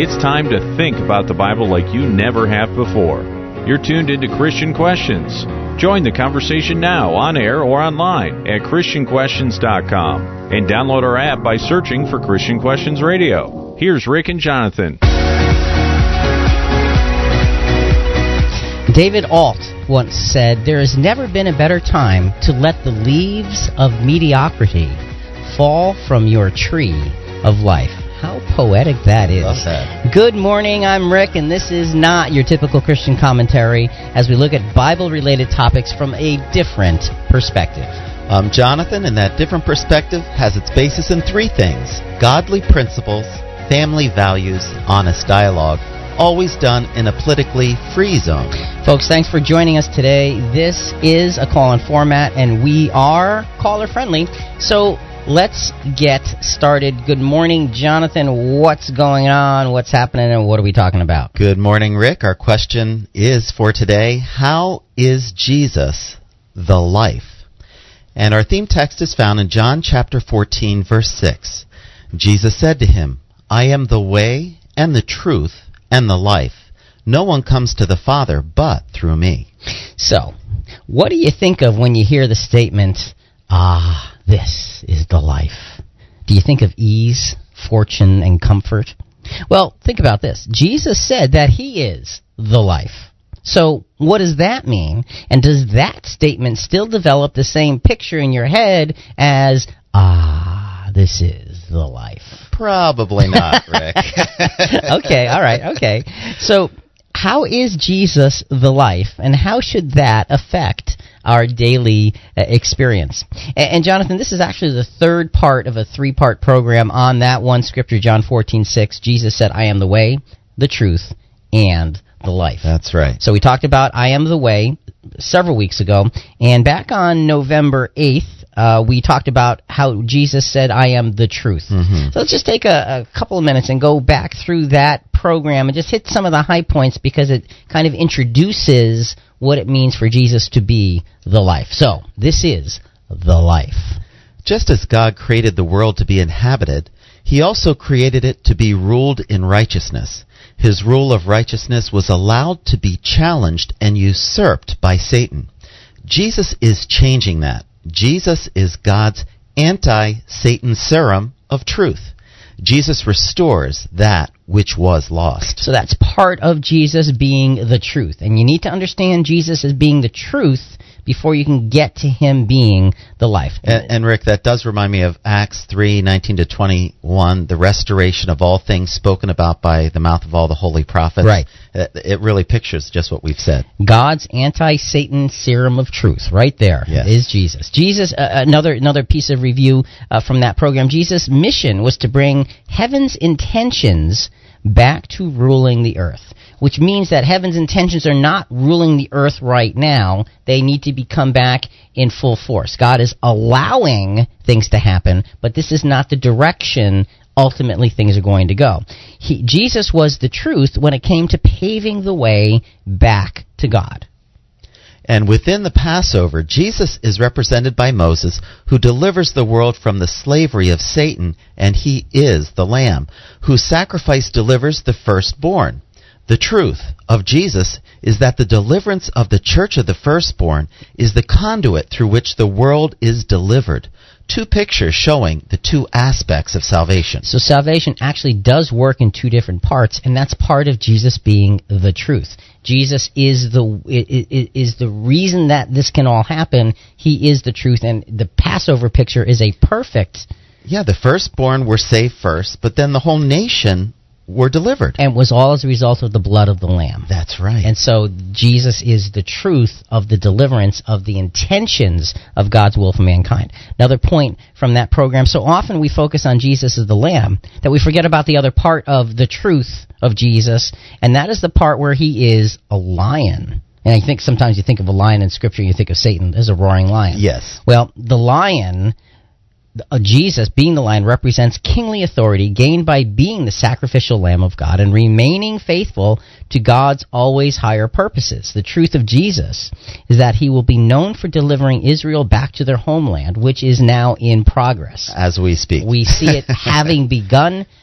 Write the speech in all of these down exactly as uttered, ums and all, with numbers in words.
It's time to think about the Bible like you never have before. You're tuned into Christian Questions. Join the conversation now on air or online at Christian Questions dot com and download our app by searching for Christian Questions Radio. Here's Rick and Jonathan. David Alt once said, "There has never been a better time to let the leaves of mediocrity fall from your tree of life." How poetic that is. Love that. Good morning, I'm Rick, and this is not your typical Christian commentary as we look at Bible-related topics from a different perspective. I'm Jonathan, and that different perspective has its basis in three things: godly principles, family values, honest dialogue, always done in a politically free zone. Folks, thanks for joining us today. This is a call-in format, and we are caller-friendly, so let's get started. Good morning, Jonathan. What's going on? What's happening? And what are we talking about? Good morning, Rick. Our question is for today, how is Jesus the life? And our theme text is found in John chapter fourteen, verse six. Jesus said to him, "I am the way and the truth and the life. No one comes to the Father but through me." So, what do you think of when you hear the statement, "Ah, this is the life"? Do you think of ease, fortune, and comfort? Well, think about this. Jesus said that he is the life. So, what does that mean? And does that statement still develop the same picture in your head as, "Ah, this is the life"? Probably not, Rick. Okay, all right, okay. So, how is Jesus the life, and how should that affect our daily uh, experience? And, and Jonathan, this is actually the third part of a three-part program on that one scripture, John fourteen six. Jesus said, "I am the way, the truth, and the life." That's right. So we talked about I am the way several weeks ago, and back on November eighth, uh, we talked about how Jesus said, "I am the truth." Mm-hmm. So let's just take a, a couple of minutes and go back through that program and just hit some of the high points because it kind of introduces what it means for Jesus to be the life. So, this is the life. Just as God created the world to be inhabited, he also created it to be ruled in righteousness. His rule of righteousness was allowed to be challenged and usurped by Satan. Jesus is changing that. Jesus is God's anti-Satan serum of truth. Jesus restores that which was lost. So that's part of Jesus being the truth. And you need to understand Jesus as being the truth before you can get to him being the life. And, and Rick, that does remind me of Acts three nineteen to twenty-one, the restoration of all things spoken about by the mouth of all the holy prophets. Right. It, it really pictures just what we've said. God's anti-Satan serum of truth, right there, yes. is Jesus. Jesus, uh, another another piece of review uh, from that program, Jesus' mission was to bring heaven's intentions back to ruling the earth, which means that heaven's intentions are not ruling the earth right now. They need to be come back in full force. God is allowing things to happen, but this is not the direction ultimately things are going to go. He, Jesus was the truth when it came to paving the way back to God. And within the Passover, Jesus is represented by Moses, who delivers the world from the slavery of Satan, and he is the Lamb, whose sacrifice delivers the firstborn. The truth of Jesus is that the deliverance of the church of the firstborn is the conduit through which the world is delivered. Two pictures showing the two aspects of salvation. So salvation actually does work in two different parts, and that's part of Jesus being the truth. Jesus is the is the reason that this can all happen. He is the truth, and the Passover picture is a perfect... Yeah, the firstborn were saved first, but then the whole nation were delivered. And was all as a result of the blood of the Lamb. That's right. And so Jesus is the truth of the deliverance of the intentions of God's will for mankind. Another point from that program, so often we focus on Jesus as the Lamb that we forget about the other part of the truth of Jesus, and that is the part where he is a lion. And I think sometimes you think of a lion in Scripture, you think of Satan as a roaring lion. Yes. Well, the lion... Uh, Jesus, being the lion, represents kingly authority gained by being the sacrificial Lamb of God and remaining faithful to God's always higher purposes. The truth of Jesus is that he will be known for delivering Israel back to their homeland, which is now in progress. As we speak. We see it having begun,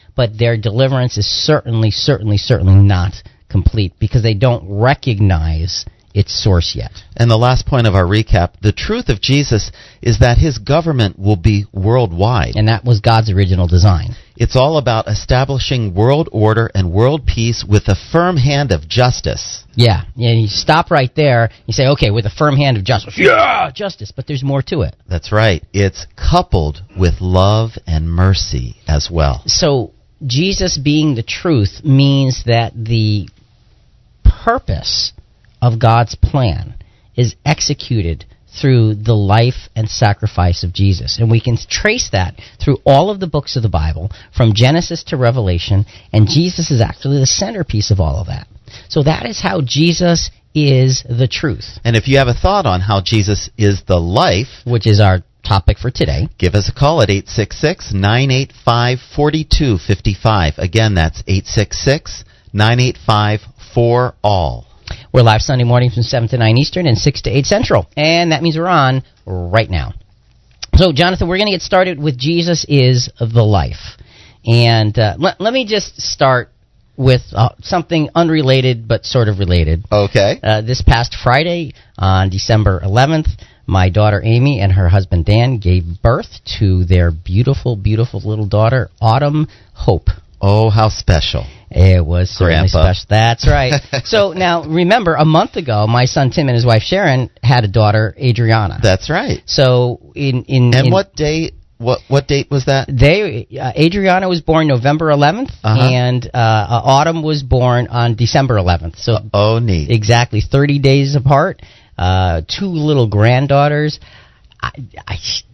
but their deliverance is certainly, certainly, certainly not complete because they don't recognize its source yet. And the last point of our recap, the truth of Jesus is that his government will be worldwide. And that was God's original design. It's all about establishing world order and world peace with a firm hand of justice. Yeah, yeah. You stop right there. You say, okay, with a firm hand of justice. Yeah, justice. But there's more to it. That's right. It's coupled with love and mercy as well. So Jesus being the truth means that the purpose of God's plan is executed through the life and sacrifice of Jesus. And we can trace that through all of the books of the Bible, from Genesis to Revelation, and Jesus is actually the centerpiece of all of that. So that is how Jesus is the truth. And if you have a thought on how Jesus is the life, which is our topic for today, give us a call at eight six six, nine eight five, four two five five. Again, that's eight six six, nine eight five, four all. We're live Sunday mornings from seven to nine Eastern and six to eight Central. And that means we're on right now. So, Jonathan, we're going to get started with Jesus is the life. And uh, let, let me just start with uh, something unrelated but sort of related. Okay. Uh, this past Friday, on December eleventh, my daughter Amy and her husband Dan gave birth to their beautiful, beautiful little daughter, Autumn Hope. Oh, how special. It was certainly Grandpa. special. That's right. So now, remember, a month ago, my son Tim and his wife Sharon had a daughter, Adriana. That's right. So in in and in, what date? What what date was that? They uh, Adriana was born November eleventh, uh-huh. and uh, uh, Autumn was born on December eleventh. So uh, oh, neat. Exactly thirty days apart. Uh, two little granddaughters. I. I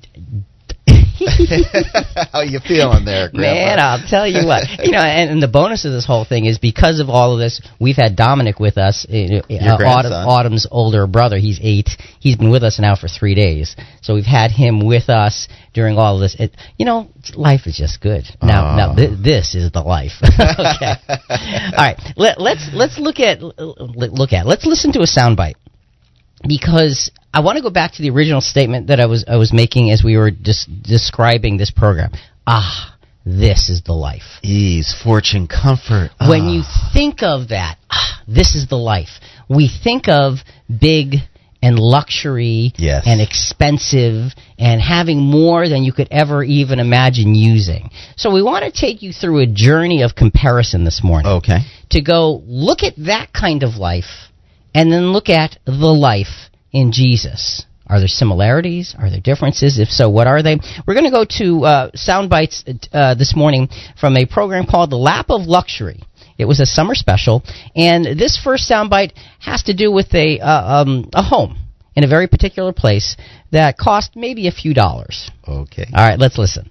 How you feeling there, Grandpa? Man, I'll tell you what. You know, and, and the bonus of this whole thing is because of all of this, we've had Dominic with us, uh, uh, Autumn, Autumn's older brother. He's eight. He's been with us now for three days. So we've had him with us during all of this. It, you know, life is just good. Now, oh. now th- this is the life. Okay. All right. Let, let's let's look at look at. Let's listen to a soundbite. Because I want to go back to the original statement that I was I was making as we were dis- describing this program. Ah, this is the life. Ease, fortune, comfort. Ah. When you think of that, ah, this is the life. We think of big and luxury yes. and expensive and having more than you could ever even imagine using. So we want to take you through a journey of comparison this morning. Okay. To go look at that kind of life and then look at the life in Jesus. Are there similarities? Are there differences? If so, what are they? We're going to go to uh, sound bites uh, this morning from a program called The Lap of Luxury. It was a summer special, and this first soundbite has to do with a uh, um, a home in a very particular place that cost maybe a few dollars. Okay. All right, let's listen.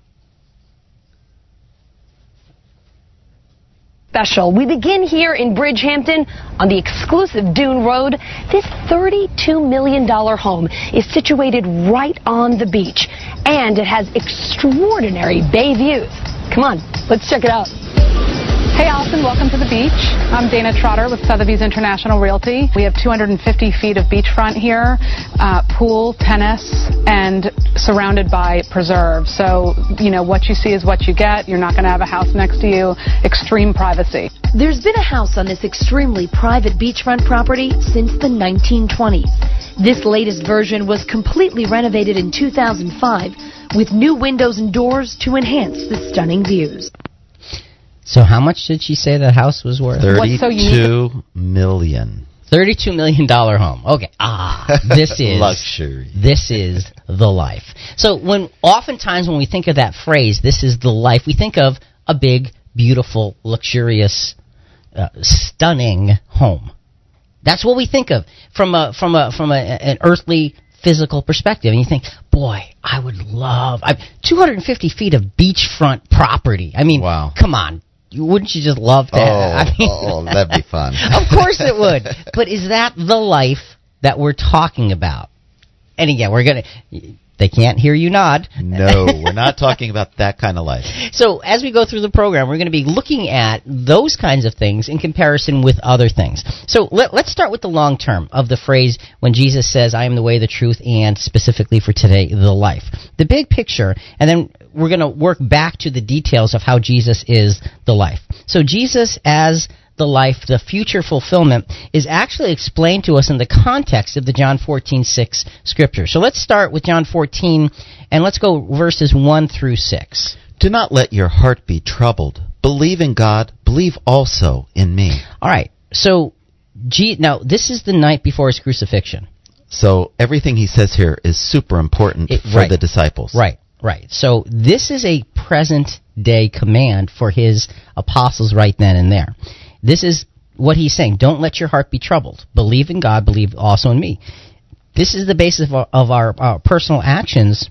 Special. We begin here in Bridgehampton on the exclusive Dune Road. This thirty-two million dollars home is situated right on the beach, and it has extraordinary bay views. Come on, let's check it out. Hey, Allison, welcome to the beach. I'm Dana Trotter with Sotheby's International Realty. We have two hundred fifty feet of beachfront here, uh, pool, tennis, and surrounded by preserve. So, you know, what you see is what you get. You're not going to have a house next to you. Extreme privacy. There's been a house on this extremely private beachfront property since the nineteen twenties. This latest version was completely renovated in two thousand five with new windows and doors to enhance the stunning views. So how much did she say the house was worth? Thirty-two million. Thirty-two million dollar home. Okay. Ah, this is luxury. This is the life. So when oftentimes when we think of that phrase, "this is the life," we think of a big, beautiful, luxurious, uh, stunning home. That's what we think of from a from a from a, an earthly, physical perspective. And you think, boy, I would love I, two hundred fifty feet of beachfront property. I mean, wow. Come on. Wouldn't you just love to? Oh, I mean, oh, that'd be fun. Of course it would. But is that the life that we're talking about? And again, we're going to... They can't hear you nod. No, we're not talking about that kind of life. So as we go through the program, we're going to be looking at those kinds of things in comparison with other things. So let, let's start with the long term of the phrase when Jesus says, I am the way, the truth, and specifically for today, the life. The big picture, and then we're going to work back to the details of how Jesus is the life. So Jesus as the life, the future fulfillment, is actually explained to us in the context of the John fourteen six scripture. So let's start with John fourteen, and let's go verses one through six. Do not let your heart be troubled. Believe in God. Believe also in me. All right. So, G- now, this is the night before his crucifixion. So everything he says here is super important It- for right. the disciples. Right, right. So this is a present-day command for his apostles right then and there. This is what he's saying. Don't let your heart be troubled. Believe in God. Believe also in me. This is the basis of our, of our, our personal actions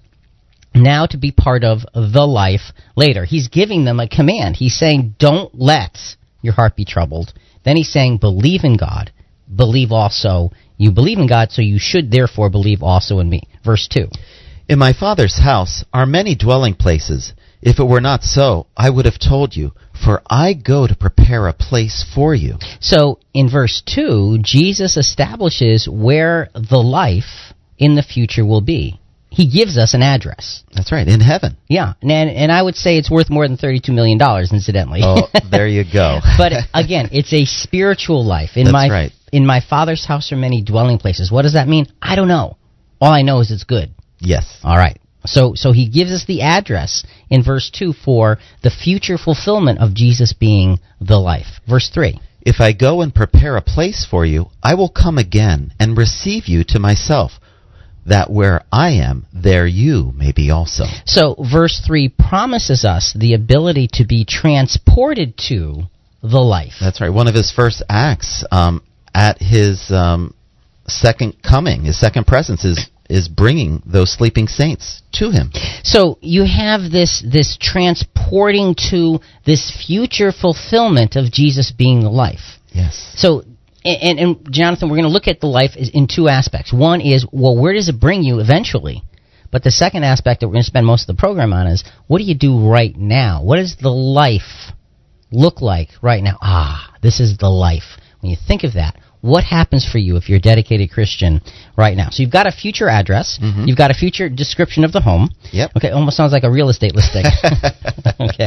now to be part of the life later. He's giving them a command. He's saying, don't let your heart be troubled. Then he's saying, believe in God. Believe also. You believe in God, so you should therefore believe also in me. Verse two. In my Father's house are many dwelling places. If it were not so, I would have told you, for I go to prepare a place for you. So in verse two, Jesus establishes where the life in the future will be. He gives us an address. That's right, in heaven. Yeah, and and I would say it's worth more than thirty-two million dollars, incidentally. Oh, there you go. But again, it's a spiritual life. In That's my right. in my Father's house are many dwelling places. What does that mean? I don't know. All I know is it's good. Yes. All right. So so he gives us the address in verse two for the future fulfillment of Jesus being the life. Verse three. If I go and prepare a place for you, I will come again and receive you to myself, that where I am, there you may be also. So verse three promises us the ability to be transported to the life. That's right. One of his first acts um, at his um, second coming, his second presence, is is bringing those sleeping saints to him. So you have this this transporting to this future fulfillment of Jesus being the life. Yes. So, and, and Jonathan, we're going to look at the life in two aspects. One is, well, where does it bring you eventually? But the second aspect that we're going to spend most of the program on is, what do you do right now? What does the life look like right now? Ah, this is the life. When you think of that, what happens for you if you're a dedicated Christian right now? So you've got a future address. Mm-hmm. You've got a future description of the home. Yep. Okay, almost sounds like a real estate listing. Okay.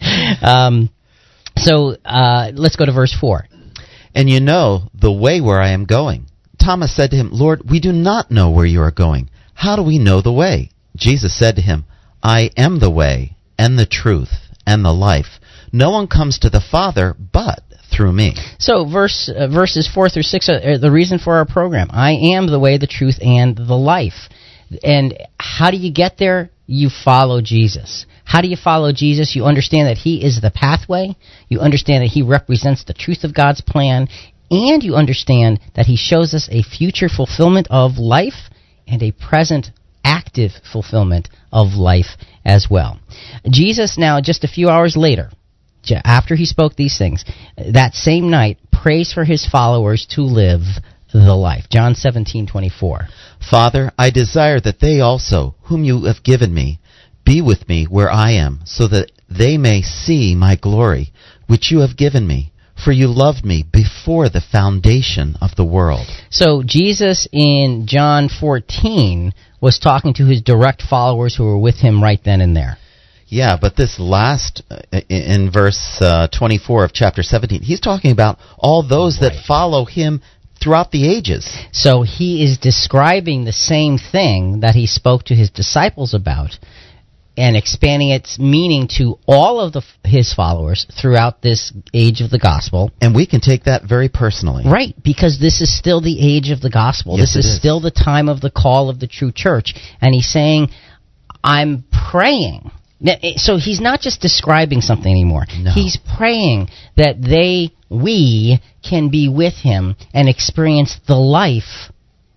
Um, so uh, let's go to verse four. And you know the way where I am going. Thomas said to him, Lord, we do not know where you are going. How do we know the way? Jesus said to him, I am the way and the truth and the life. No one comes to the Father but through me. So verse uh, verses four through six are the reason for our program. I am the way, the truth, and the life. And how do you get there? You follow Jesus. How do you follow Jesus? You understand that he is the pathway. You understand that he represents the truth of God's plan. And you understand that he shows us a future fulfillment of life and a present active fulfillment of life as well. Jesus now, just a few hours later, after he spoke these things, that same night, prays for his followers to live the life. John seventeen twenty-four. Father, I desire that they also, whom you have given me, be with me where I am, so that they may see my glory, which you have given me. For you loved me before the foundation of the world. So Jesus in John fourteen was talking to his direct followers who were with him right then and there. Yeah, but this last, uh, in verse uh, twenty-four of chapter seventeen, he's talking about all those right. that follow him throughout the ages. So he is describing the same thing that he spoke to his disciples about and expanding its meaning to all of the, his followers throughout this age of the gospel. And we can take that very personally. Right, because this is still the age of the gospel. Yes, this is, is still the time of the call of the true church. And he's saying, I'm praying. So he's not just describing something anymore. No. He's praying that they, we, can be with him and experience the life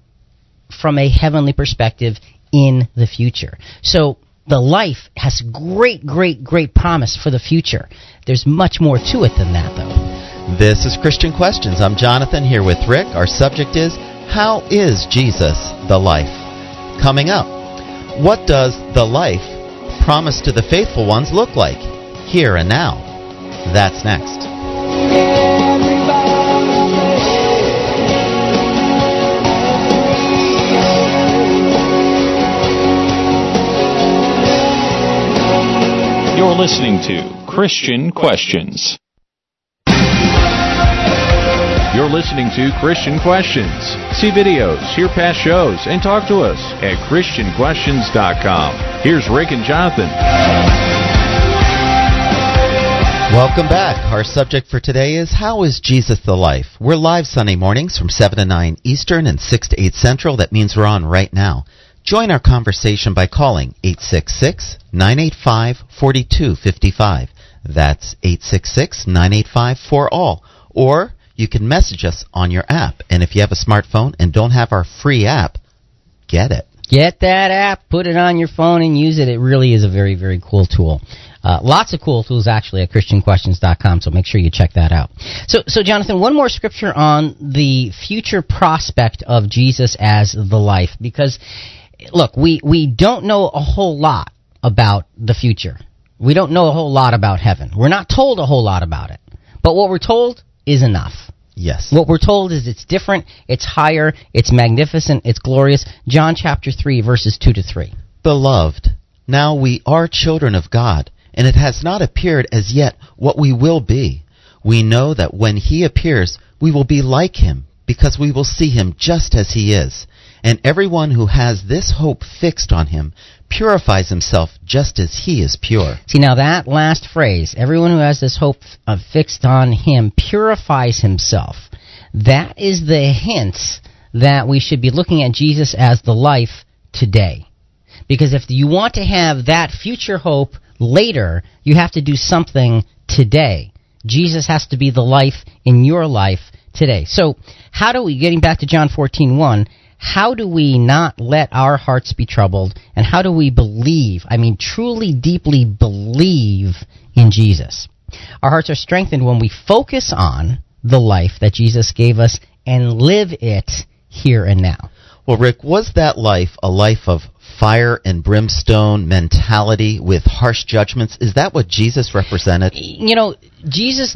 from a heavenly perspective in the future. So the life has great, great, great promise for the future. There's much more to it than that, though. This is Christian Questions. I'm Jonathan here with Rick. Our subject is, how is Jesus the life? Coming up, what does the life promised to the faithful ones look like? Here and now. That's next. You're listening to Christian Questions. You're listening to Christian Questions. See videos, hear past shows, and talk to us at Christian Questions dot com. Here's Rick and Jonathan. Welcome back. Our subject for today is, how is Jesus the life? We're live Sunday mornings from seven to nine Eastern and six to eight Central. That means we're on right now. Join our conversation by calling eight six six, nine eight five, four two five five. That's eight six six, nine eight five, four all. Or you can message us on your app. And if you have a smartphone and don't have our free app, get it. Get that app, put it on your phone, and use it. It really is a very, very cool tool. Uh, lots of cool tools, actually, at Christian Questions dot com, so make sure you check that out. So, so Jonathan, one more scripture on the future prospect of Jesus as the life, because, look, we, we don't know a whole lot about the future. We don't know a whole lot about heaven. We're not told a whole lot about it. But what we're told is enough. Yes. What we're told is it's different, it's higher, it's magnificent, it's glorious. John chapter three, verses two to three. Beloved, now we are children of God, and it has not appeared as yet what we will be. We know that when he appears, we will be like him, because we will see him just as he is. And everyone who has this hope fixed on him purifies himself just as he is pure. See, now that last phrase, everyone who has this hope uh, fixed on him purifies himself. That is the hint that we should be looking at Jesus as the life today. Because if you want to have that future hope later, you have to do something today. Jesus has to be the life in your life today. So, how do we, getting back to John fourteen one, how do we not let our hearts be troubled, and how do we believe, I mean truly deeply believe in Jesus? Our hearts are strengthened when we focus on the life that Jesus gave us and live it here and now. Well, Rick, was that life a life of fire and brimstone mentality with harsh judgments? Is that what Jesus represented? You know, Jesus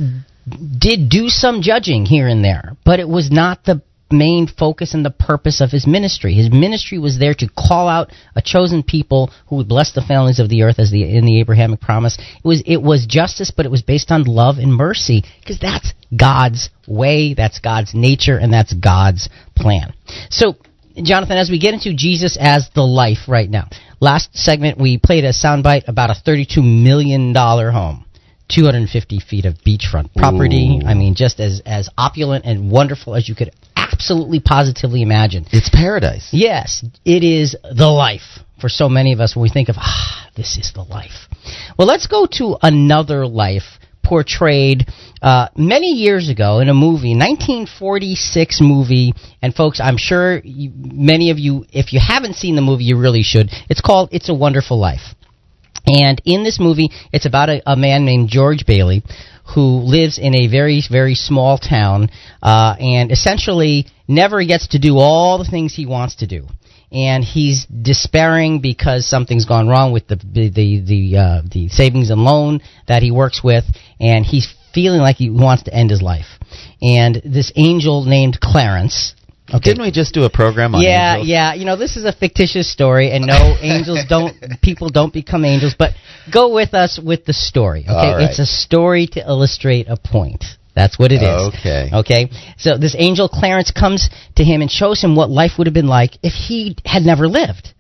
did do some judging here and there, but it was not the main focus and the purpose of his ministry. His ministry was there to call out a chosen people who would bless the families of the earth as the in the Abrahamic promise. It was it was justice, but it was based on love and mercy, because that's God's way, that's God's nature, and that's God's plan. So, Jonathan, as we get into Jesus as the life right now, last segment we played a soundbite about a thirty-two million dollars home. two hundred fifty feet of beachfront property. Ooh. I mean, just as, as opulent and wonderful as you could absolutely positively imagine. It's paradise. Yes, it is the life for so many of us when we think of, ah, this is the life. Well, let's go to another life portrayed uh, many years ago in a movie, nineteen forty-six movie, and folks, I'm sure you, many of you, if you haven't seen the movie, you really should. It's called It's a Wonderful Life. And in this movie, it's about a, a man named George Bailey who lives in a very, very small town uh, and essentially never gets to do all the things he wants to do. And he's despairing because something's gone wrong with the the the the, uh, the savings and loan that he works with, and he's feeling like he wants to end his life. And this angel named Clarence. Okay. Didn't we just do a program on yeah, angels? Yeah, yeah. You know, this is a fictitious story, and no, angels don't, people don't become angels, but go with us with the story, okay? All right. It's a story to illustrate a point. That's what it is. Okay. Okay? So this angel Clarence comes to him and shows him what life would have been like if he had never lived.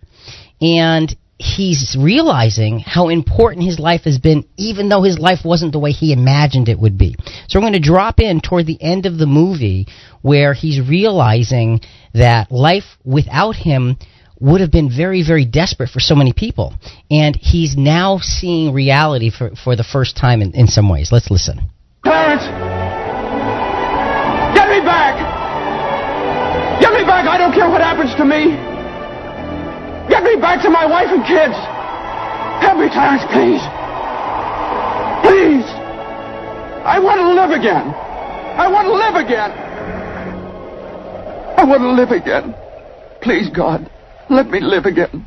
And he's realizing how important his life has been, even though his life wasn't the way he imagined it would be. So we're going to drop in toward the end of the movie where he's realizing that life without him would have been very, very desperate for so many people. And he's now seeing reality for, for the first time in, in some ways. Let's listen. Clarence! Get me back! Get me back! I don't care what happens to me! Get me back to my wife and kids! Help me, Clarence, please! Please! I want to live again! I want to live again! I want to live again! Please, God, let me live again.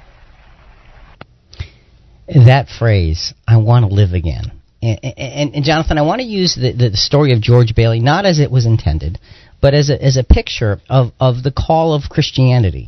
That phrase, I want to live again. And, and, and Jonathan, I want to use the, the story of George Bailey, not as it was intended, but as a, as a picture of, of the call of Christianity.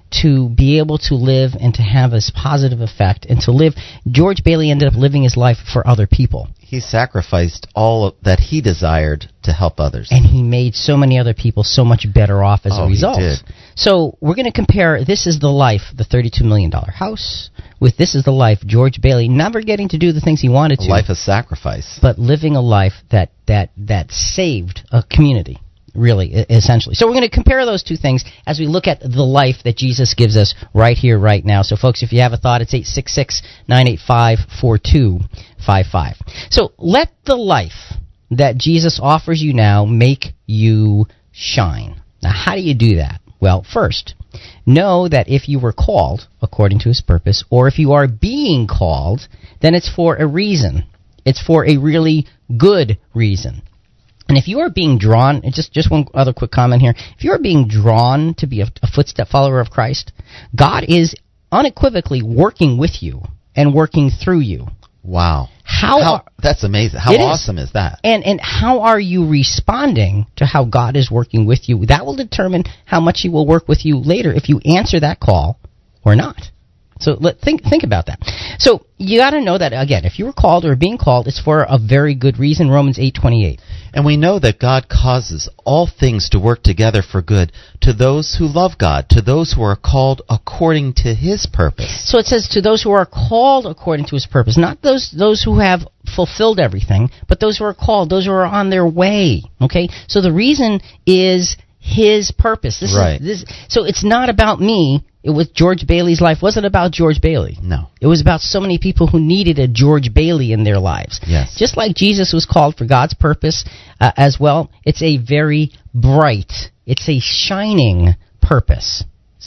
to be able to live and to have this positive effect and to live. George Bailey ended up living his life for other people. He sacrificed all that he desired to help others. And he made so many other people so much better off as oh, a result. He did. So we're going to compare This Is the Life, the thirty-two million dollars house, with This Is the Life, George Bailey never getting to do the things he wanted to. A life of sacrifice. But living a life that, that, that saved a community. Really, essentially. So we're going to compare those two things as we look at the life that Jesus gives us right here, right now. So, folks, if you have a thought, it's eight six six, nine eight five, four two five five. So let the life that Jesus offers you now make you shine. Now, how do you do that? Well, first, know that if you were called according to his purpose, or if you are being called, then it's for a reason. It's for a really good reason. And if you are being drawn, and just, just one other quick comment here, if you are being drawn to be a, a footstep follower of Christ, God is unequivocally working with you and working through you. Wow. How, how are, that's amazing. How awesome is. is that? And and how are you responding to how God is working with you? That will determine how much he will work with you later if you answer that call or not. So let, think think about that. So you got to know that, again, if you were called or being called, it's for a very good reason, Romans eight twenty-eight. And we know that God causes all things to work together for good to those who love God, to those who are called according to his purpose. So it says to those who are called according to his purpose, not those those who have fulfilled everything, but those who are called, those who are on their way. Okay? So the reason is his purpose. This right. is this. So it's not about me. It was George Bailey's life. Wasn't about George Bailey. No. It was about so many people who needed a George Bailey in their lives. Yes. Just like Jesus was called for God's purpose uh, as well, it's a very bright, it's a shining purpose.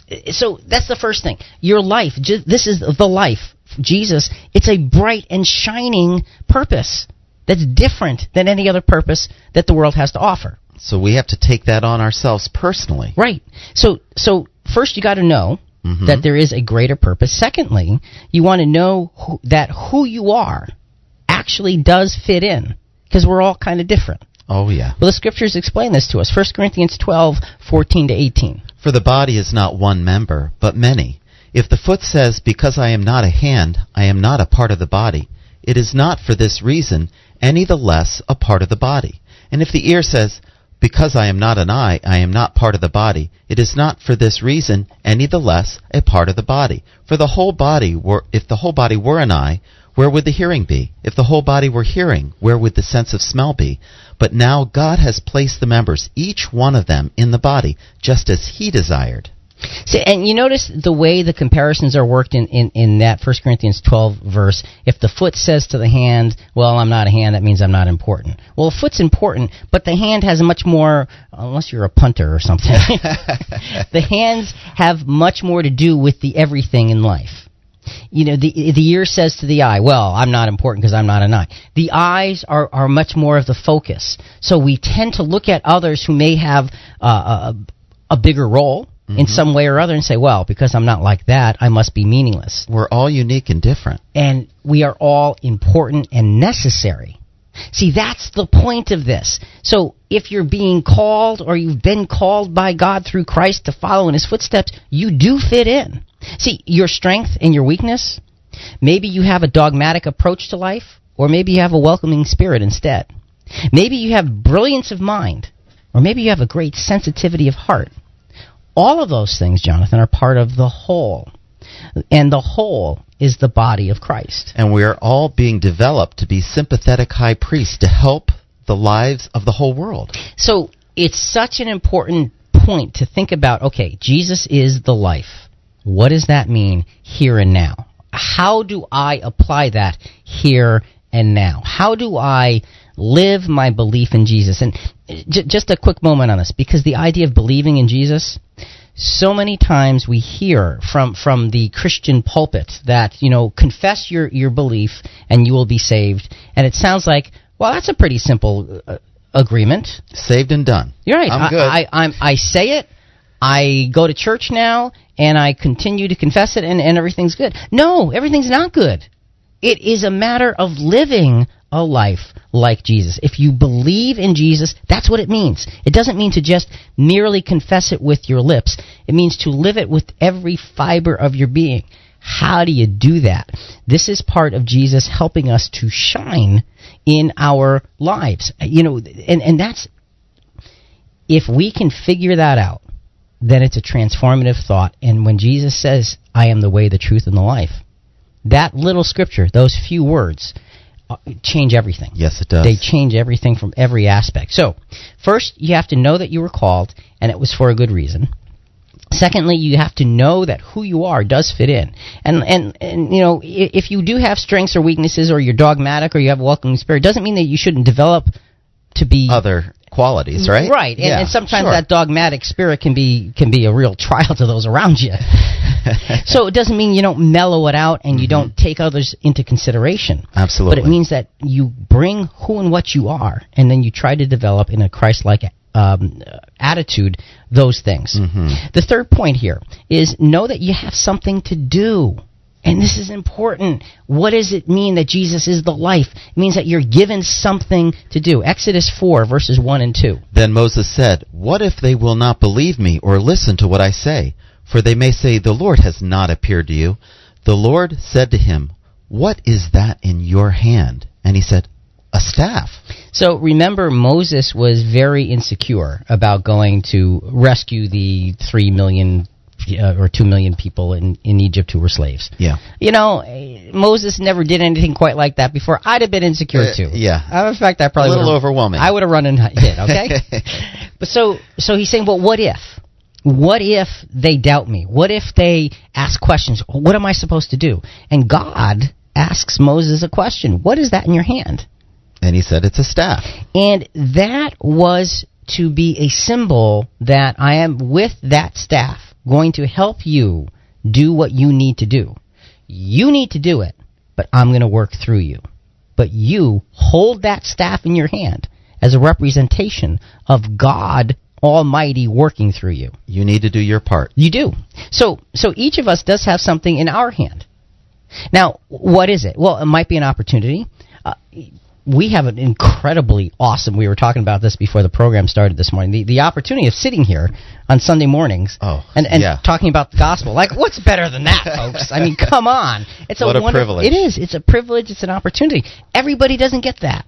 So that's the first thing. Your life, this is the life, Jesus, it's a bright and shining purpose that's different than any other purpose that the world has to offer. So we have to take that on ourselves personally. Right. So so first you got to know mm-hmm. that there is a greater purpose. Secondly, you want to know who, that who you are actually does fit in, because we're all kind of different. Oh, yeah. Well, the scriptures explain this to us. First Corinthians twelve, fourteen to eighteen. For the body is not one member, but many. If the foot says, because I am not a hand, I am not a part of the body, it is not for this reason any the less a part of the body. And if the ear says, because I am not an eye, I am not part of the body, it is not for this reason any the less a part of the body. For the whole body were, if the whole body were an eye, where would the hearing be? If the whole body were hearing, where would the sense of smell be? But now God has placed the members, each one of them, in the body, just as he desired. See, and you notice the way the comparisons are worked in, in, in that First Corinthians twelve verse. If the foot says to the hand, well, I'm not a hand, that means I'm not important. Well, the foot's important, but the hand has much more, unless you're a punter or something, the hands have much more to do with the everything in life. You know, the the ear says to the eye, well, I'm not important because I'm not an eye. The eyes are, are much more of the focus. So we tend to look at others who may have uh, a, a bigger role, mm-hmm. in some way or other, and say, well, because I'm not like that, I must be meaningless. We're all unique and different. And we are all important and necessary. See, that's the point of this. So if you're being called or you've been called by God through Christ to follow in his footsteps, you do fit in. See, your strength and your weakness, maybe you have a dogmatic approach to life, or maybe you have a welcoming spirit instead. Maybe you have brilliance of mind, or maybe you have a great sensitivity of heart. All of those things, Jonathan, are part of the whole. And the whole is the body of Christ. And we are all being developed to be sympathetic high priests to help the lives of the whole world. So it's such an important point to think about, okay, Jesus is the life. What does that mean here and now? How do I apply that here and now? How do I live my belief in Jesus? And j- just a quick moment on this, because the idea of believing in Jesus, so many times we hear from, from the Christian pulpit that, you know, confess your, your belief and you will be saved. And it sounds like, well, that's a pretty simple uh, agreement. Saved and done. You're right. I'm good. I, I, I'm, I say it, I go to church now, and I continue to confess it, and, and everything's good. No, everything's not good. it is a matter of living a life like Jesus. If you believe in Jesus, that's what it means. It doesn't mean to just merely confess it with your lips. It means to live it with every fiber of your being. How do you do that? This is part of Jesus helping us to shine in our lives. You know, and, and that's, if we can figure that out, then it's a transformative thought. And when Jesus says, I am the way, the truth, and the life, that little scripture, those few words, change everything. Yes, it does. They change everything from every aspect. So, first, you have to know that you were called, and it was for a good reason. Secondly, you have to know that who you are does fit in. And, and, and you know, if you do have strengths or weaknesses, or you're dogmatic, or you have a welcoming spirit, doesn't mean that you shouldn't develop to be other qualities, right? Right, and, yeah, and sometimes sure. that dogmatic spirit can be can be a real trial to those around you. So it doesn't mean you don't mellow it out and you mm-hmm. don't take others into consideration. Absolutely. But it means that you bring who and what you are, and then you try to develop in a Christ-like um, attitude those things. Mm-hmm. The third point here is know that you have something to do. And this is important. What does it mean that Jesus is the life? It means that you're given something to do. Exodus four, verses one and two. Then Moses said, "What if they will not believe me or listen to what I say? For they may say, 'The Lord has not appeared to you.' The Lord said to him, 'What is that in your hand?' And he said, 'A staff.'" So remember, Moses was very insecure about going to rescue the three million Uh, or two million people in, in Egypt who were slaves. Yeah. You know, Moses never did anything quite like that before. I'd have been insecure uh, too. Yeah. Uh, in fact, I probably a little would've, overwhelming. I would have run and hid. Okay. But so so he's saying, well, what if? What if they doubt me? What if they ask questions? What am I supposed to do? And God asks Moses a question. What is that in your hand? And he said, "It's a staff." And that was to be a symbol that I am with that staff going to help you do what you need to do. You need to do it, but I'm going to work through you. But you hold that staff in your hand as a representation of God Almighty working through you. You need to do your part. You do. So, so each of us does have something in our hand. Now, what is it? Well, it might be an opportunity. Uh, we have an incredibly awesome, we were talking about this before the program started this morning, the, the opportunity of sitting here on Sunday mornings oh, and, and yeah. talking about the gospel. Like, what's better than that, folks? I mean, come on. It's what a, a wonder- privilege. It is. It's a privilege. It's an opportunity. Everybody doesn't get that.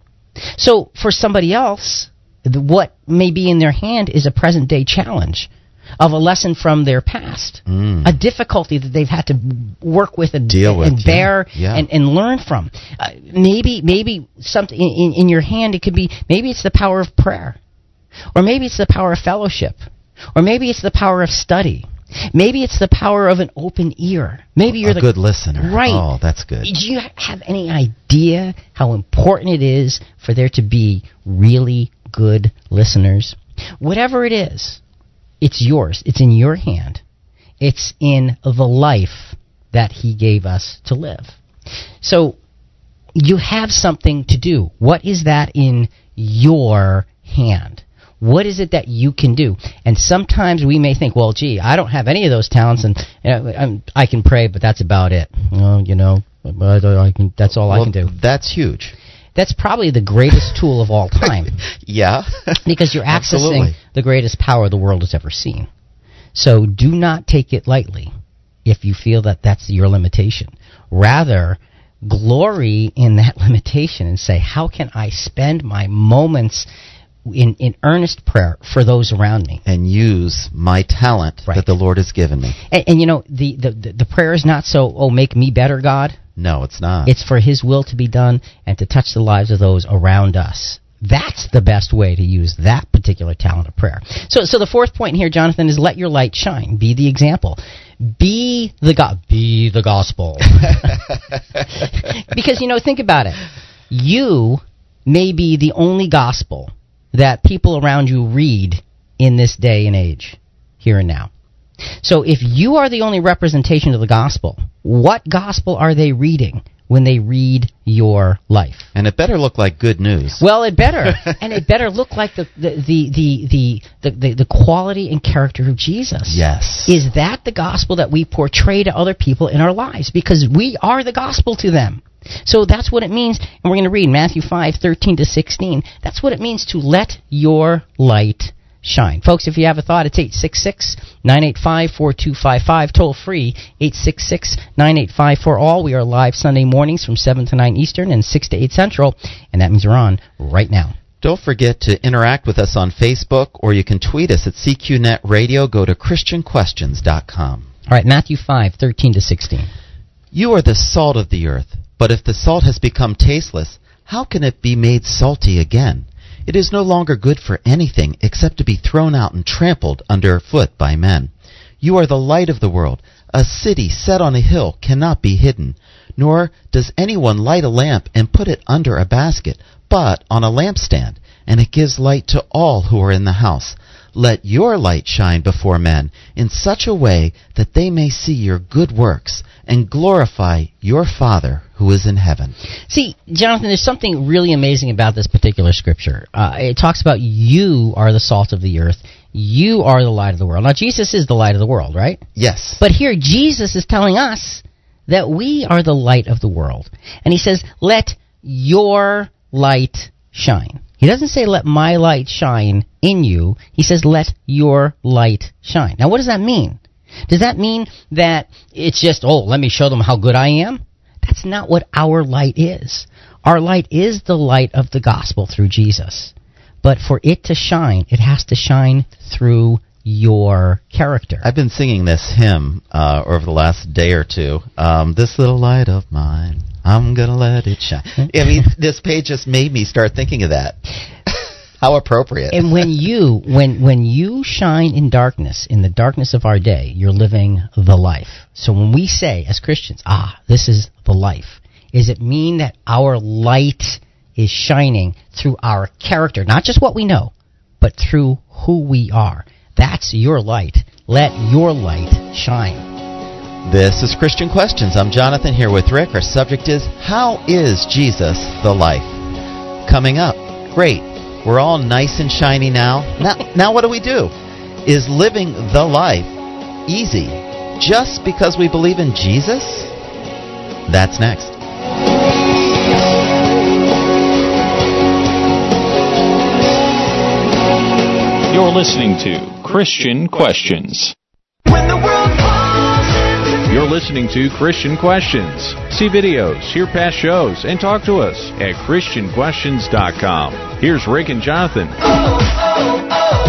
So for somebody else, the, what may be in their hand is a present-day challenge of a lesson from their past, mm. a difficulty that they've had to work with and, Deal with, and bear yeah. Yeah. And, and learn from. Uh, maybe maybe something in, in your hand, it could be, maybe it's the power of prayer, or maybe it's the power of fellowship, or maybe it's the power of study. Maybe it's the power of an open ear. Maybe you're a the good listener. Right. Oh, that's good. Do you have any idea how important it is for there to be really good listeners? Whatever it is, it's yours. It's in your hand. It's in the life that He gave us to live. So you have something to do. What is that in your hand? What is it that you can do? And sometimes we may think, well, gee, I don't have any of those talents, and you know, I'm, I can pray, but that's about it. Well, you know, I can, that's all well, I can do. That's huge. That's probably the greatest tool of all time. Yeah. Because you're accessing Absolutely. the greatest power the world has ever seen. So do not take it lightly if you feel that that's your limitation. Rather, glory in that limitation and say, how can I spend my moments in, in earnest prayer for those around me? And use my talent Right. that the Lord has given me. And, and you know, the, the, the prayer is not so, oh, make me better, God. No, it's not. It's for His will to be done and to touch the lives of those around us. That's the best way to use that particular talent of prayer. So, so the fourth point here, Jonathan, is let your light shine. Be the example. Be the God. Be the gospel. Because, you know, think about it. You may be the only gospel that people around you read in this day and age, here and now. So if you are the only representation of the gospel, what gospel are they reading when they read your life? And it better look like good news. Well, it better. And it better look like the the, the, the, the, the, the quality and character of Jesus. Yes. Is that the gospel that we portray to other people in our lives? Because we are the gospel to them. So that's what it means, and we're going to read Matthew five, thirteen to sixteen. That's what it means to let your light shine. Folks, if you have a thought, it's eight six six, nine eight five, four two five five, toll free, eight six six, nine eight five, four all. We are live Sunday mornings from seven to nine Eastern and six to eight Central, and that means we're on right now. Don't forget to interact with us on Facebook, or you can tweet us at C Q Net Radio. Go to Christian Questions dot com. All right, Matthew five, thirteen to sixteen. You are the salt of the earth. But if the salt has become tasteless, how can it be made salty again? It is no longer good for anything except to be thrown out and trampled underfoot by men. You are the light of the world. A city set on a hill cannot be hidden, nor does anyone light a lamp and put it under a basket, but on a lampstand, and it gives light to all who are in the house. Let your light shine before men in such a way that they may see your good works and glorify your Father who is in heaven. See, Jonathan, there's something really amazing about this particular scripture. Uh, it talks about you are the salt of the earth. You are the light of the world. Now, Jesus is the light of the world, right? Yes. But here, Jesus is telling us that we are the light of the world. And he says, let your light shine. He doesn't say, let my light shine in you. He says, let your light shine. Now, what does that mean? Does that mean that it's just, oh, let me show them how good I am? That's not what our light is. Our light is the light of the gospel through Jesus. But for it to shine, it has to shine through your character. I've been singing this hymn uh, over the last day or two. Um, this little light of mine, I'm going to let it shine. I mean, this page just made me start thinking of that. How appropriate. And when you when when you shine in darkness, in the darkness of our day, you're living the life. So when we say as Christians, ah, this is the life, does it mean that our light is shining through our character, not just what we know, but through who we are? That's your light. Let your light shine. This is Christian Questions. I'm Jonathan here with Rick. Our subject is, how is Jesus the life? Coming up, great. We're all nice and shiny now. Now, now what do we do? Is living the life easy just because we believe in Jesus? That's next. You're listening to Christian Questions. When the world falls into You're listening to Christian Questions. See videos, hear past shows, and talk to us at Christian Questions dot com. Here's Rick and Jonathan. oh, oh,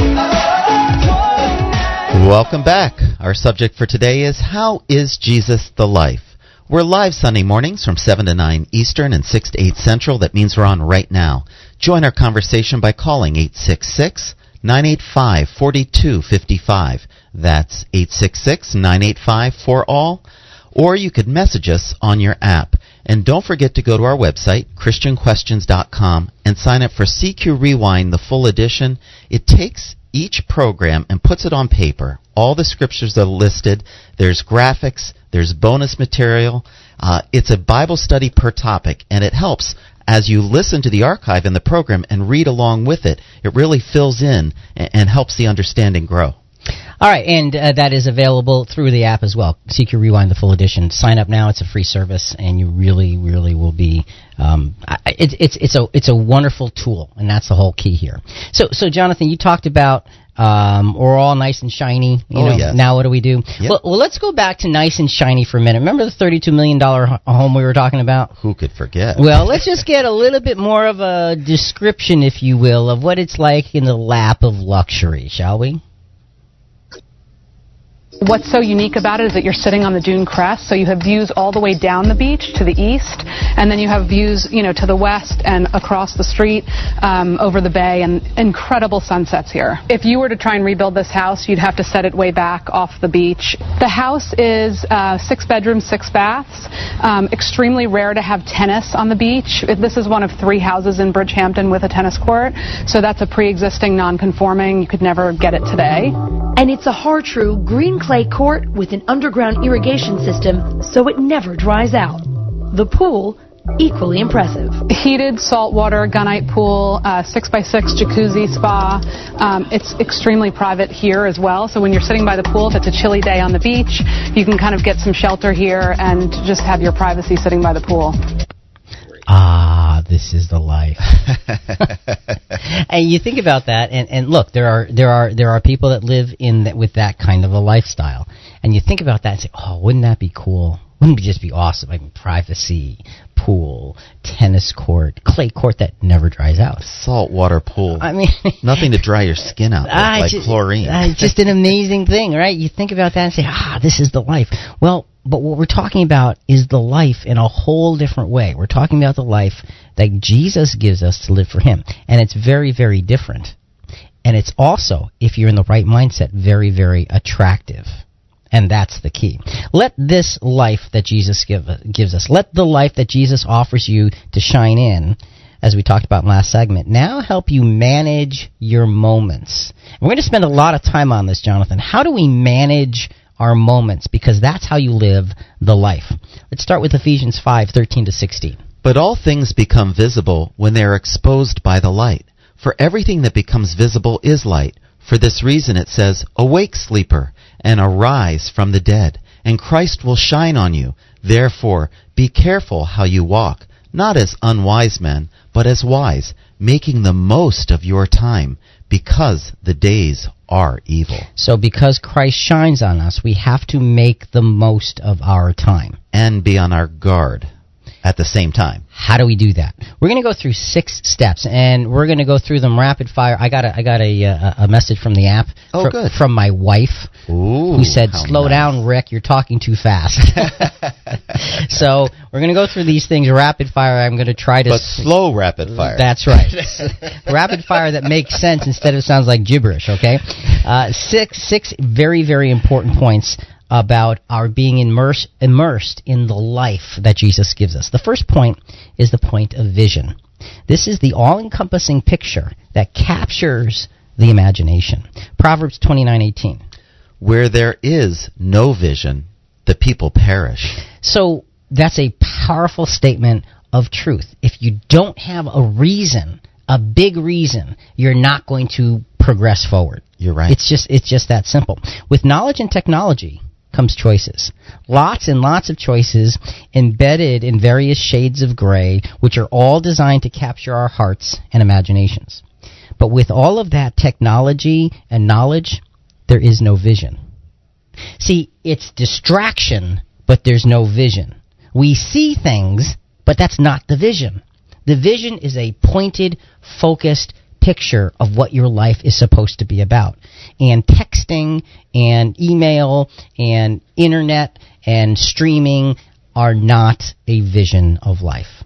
oh, oh, Welcome back. Our subject for today is, how is Jesus the life? We're live Sunday mornings from seven to nine Eastern and six to eight Central. That means we're on right now. Join our conversation by calling eight six six, nine eight five, four two five five. That's eight six six, nine eight five, four all. Or you could message us on your app. And don't forget to go to our website, Christian Questions dot com, and sign up for C Q Rewind, the full edition. It takes each program and puts it on paper. All the scriptures are listed. There's graphics. There's bonus material. Uh, it's a Bible study per topic, and it helps as you listen to the archive in the program and read along with it. It really fills in and, and helps the understanding grow. All right, and uh, that is available through the app as well. C Q Rewind, the full edition. Sign up now; it's a free service, and you really, really will be. Um, it's it's it's a it's a wonderful tool, and that's the whole key here. So, so Jonathan, you talked about um, we're all nice and shiny. You oh know, yes. Now what do we do? Yep. Well, well, let's go back to nice and shiny for a minute. Remember the thirty-two million dollar home we were talking about? Who could forget? Well, let's just get a little bit more of a description, if you will, of what it's like in the lap of luxury, shall we? What's so unique about it is that you're sitting on the dune crest, so you have views all the way down the beach to the east, and then you have views, you know, to the west and across the street, um, over the bay, and incredible sunsets here. If you were to try and rebuild this house, you'd have to set it way back off the beach. The house is uh, six bedrooms, six baths. Um, extremely rare to have tennis on the beach. This is one of three houses in Bridgehampton with a tennis court, so that's a pre-existing non-conforming. You could never get it today. And it's a hard-true green clay court with an underground irrigation system so it never dries out. The pool, equally impressive. Heated saltwater gunite pool, uh, six by six jacuzzi spa. Um, it's extremely private here as well, so when you're sitting by the pool, if it's a chilly day on the beach, you can kind of get some shelter here and just have your privacy sitting by the pool. ah, this is the life. And you think about that, and, and look, there are there are there are people that live in that, with that kind of a lifestyle, and you think about that and say, oh, wouldn't that be cool? Wouldn't it just be awesome? I mean, privacy, pool, tennis court, clay court that never dries out. Saltwater pool. I mean, nothing to dry your skin out with, ah, like just, chlorine. Ah, just an amazing thing, right? You think about that and say, ah, this is the life. Well, but what we're talking about is the life in a whole different way. We're talking about the life that Jesus gives us to live for Him. And it's very, very different. And it's also, if you're in the right mindset, very, very attractive. And that's the key. Let this life that Jesus give, gives us, let the life that Jesus offers you to shine in, as we talked about in last segment, now help you manage your moments. And we're going to spend a lot of time on this, Jonathan. How do we manage our moments? Because that's how you live the life. Let's start with Ephesians five, thirteen to sixteen. But all things become visible when they are exposed by the light. For everything that becomes visible is light. For this reason it says, Awake, sleeper, and arise from the dead, and Christ will shine on you. Therefore, be careful how you walk, not as unwise men, but as wise, making the most of your time, because the days are evil. So because Christ shines on us, we have to make the most of our time. And be on our guard at the same time. How do we do that? We're going to go through six steps, and we're going to go through them rapid fire. I got a, I got a, a, a message from the app oh, fr- good. from my wife, Ooh, who said, slow nice. down, Rick, you're talking too fast. So we're going to go through these things rapid fire. I'm going to try to... But s- slow rapid fire. That's right. Rapid fire that makes sense instead of sounds like gibberish, okay? Uh, six, six very, very important points about our being immersed, immersed in the life that Jesus gives us. The first point is the point of vision. This is the all-encompassing picture that captures the imagination. Proverbs twenty-nine eighteen. Where there is no vision, the people perish. So that's a powerful statement of truth. If you don't have a reason, a big reason, you're not going to progress forward. You're right. It's just it's just that simple. With knowledge and technology comes choices. Lots and lots of choices embedded in various shades of gray, which are all designed to capture our hearts and imaginations. But with all of that technology and knowledge, there is no vision. See, it's distraction, but there's no vision. We see things, but that's not the vision. The vision is a pointed, focused picture of what your life is supposed to be about. And texting and email and internet and streaming are not a vision of life.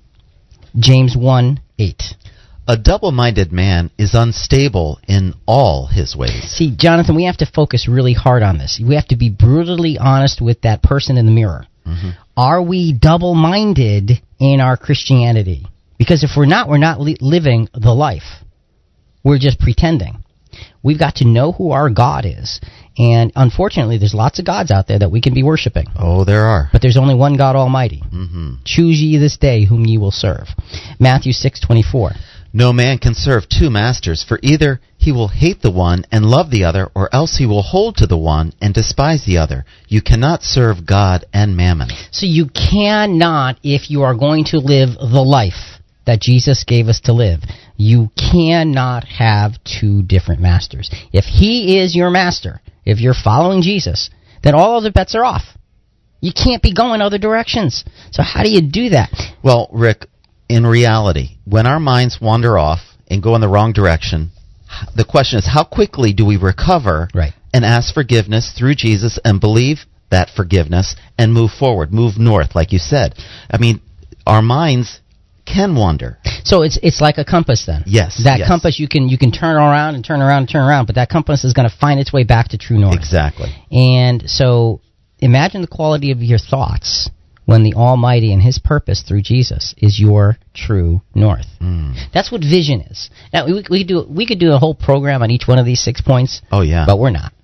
James one eight. A double-minded man is unstable in all his ways. See, Jonathan, we have to focus really hard on this. We have to be brutally honest with that person in the mirror. Mm-hmm. Are we double-minded in our Christianity? Because if we're not, we're not li- living the life. We're just pretending. We've got to know who our God is. And unfortunately, there's lots of gods out there that we can be worshiping. Oh, there are. But there's only one God Almighty. Mm-hmm. Choose ye this day whom ye will serve. Matthew six twenty-four. No man can serve two masters, for either he will hate the one and love the other, or else he will hold to the one and despise the other. You cannot serve God and mammon. So you cannot, if you are going to live the life that Jesus gave us to live, you cannot have two different masters. If he is your master, if you're following Jesus, then all other bets are off. You can't be going other directions. So how do you do that? Well, Rick, in reality, when our minds wander off and go in the wrong direction, the question is, how quickly do we recover right. and ask forgiveness through Jesus and believe that forgiveness and move forward, move north, like you said? I mean, our minds can wander. So it's it's like a compass then. Yes. That yes. compass, you can you can turn around and turn around and turn around, but that compass is going to find its way back to true north. Exactly. And so imagine the quality of your thoughts when the Almighty and His purpose through Jesus is your true north. Mm. That's what vision is. Now we, we could do we could do a whole program on each one of these six points. Oh yeah. But we're not.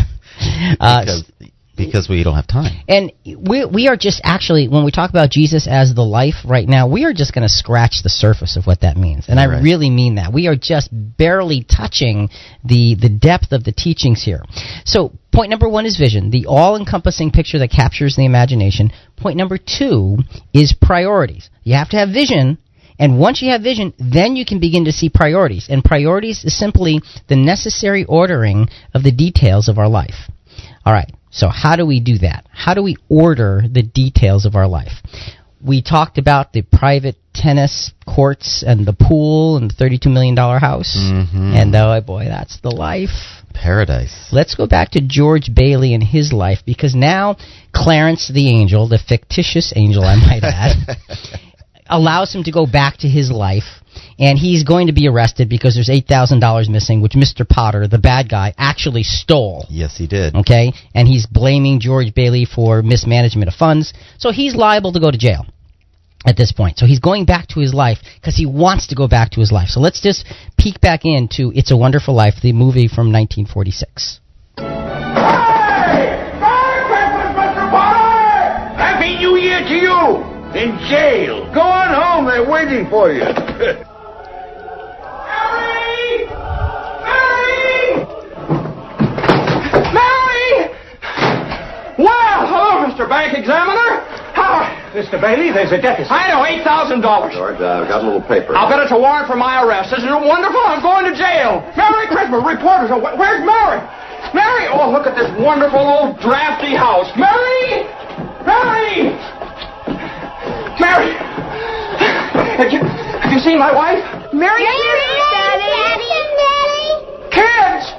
uh, because, because we don't have time. And we we are just actually, when we talk about Jesus as the life right now, we are just going to scratch the surface of what that means. And I right. really mean that. We are just barely touching the, the depth of the teachings here. So point number one is vision, the all-encompassing picture that captures the imagination. Point number two is priorities. You have to have vision, and once you have vision, then you can begin to see priorities. And priorities is simply the necessary ordering of the details of our life. All right, so how do we do that? How do we order the details of our life? We talked about the private tennis courts and the pool and the thirty-two million dollars house. Mm-hmm. And oh boy, that's the life. Paradise. Let's go back to George Bailey and his life, because now Clarence the angel, the fictitious angel I might add, allows him to go back to his life, and he's going to be arrested because there's eight thousand dollars missing, which Mister Potter, the bad guy, actually stole. Yes, he did. Okay? And he's blaming George Bailey for mismanagement of funds, so he's liable to go to jail at this point. So he's going back to his life because he wants to go back to his life. So let's just peek back into It's a Wonderful Life, the movie from nineteen forty-six. Hey! Merry Christmas, Mister Potter! Happy New Year to you! In jail. Go on home, they're waiting for you. Mary! Mary! Mary! Well, hello, Mister Bank Examiner. How, Mister Bailey, there's a deficit. I know, eight thousand dollars. George, uh, I've got a little paper. I'll bet it's a warrant for my arrest. Isn't it wonderful? I'm going to jail. Merry Christmas. Reporters. are- Where's Mary? Mary! Oh, look at this wonderful old drafty house. Mary! Mary! Mary! Have you, have you seen my wife? Merry Kids!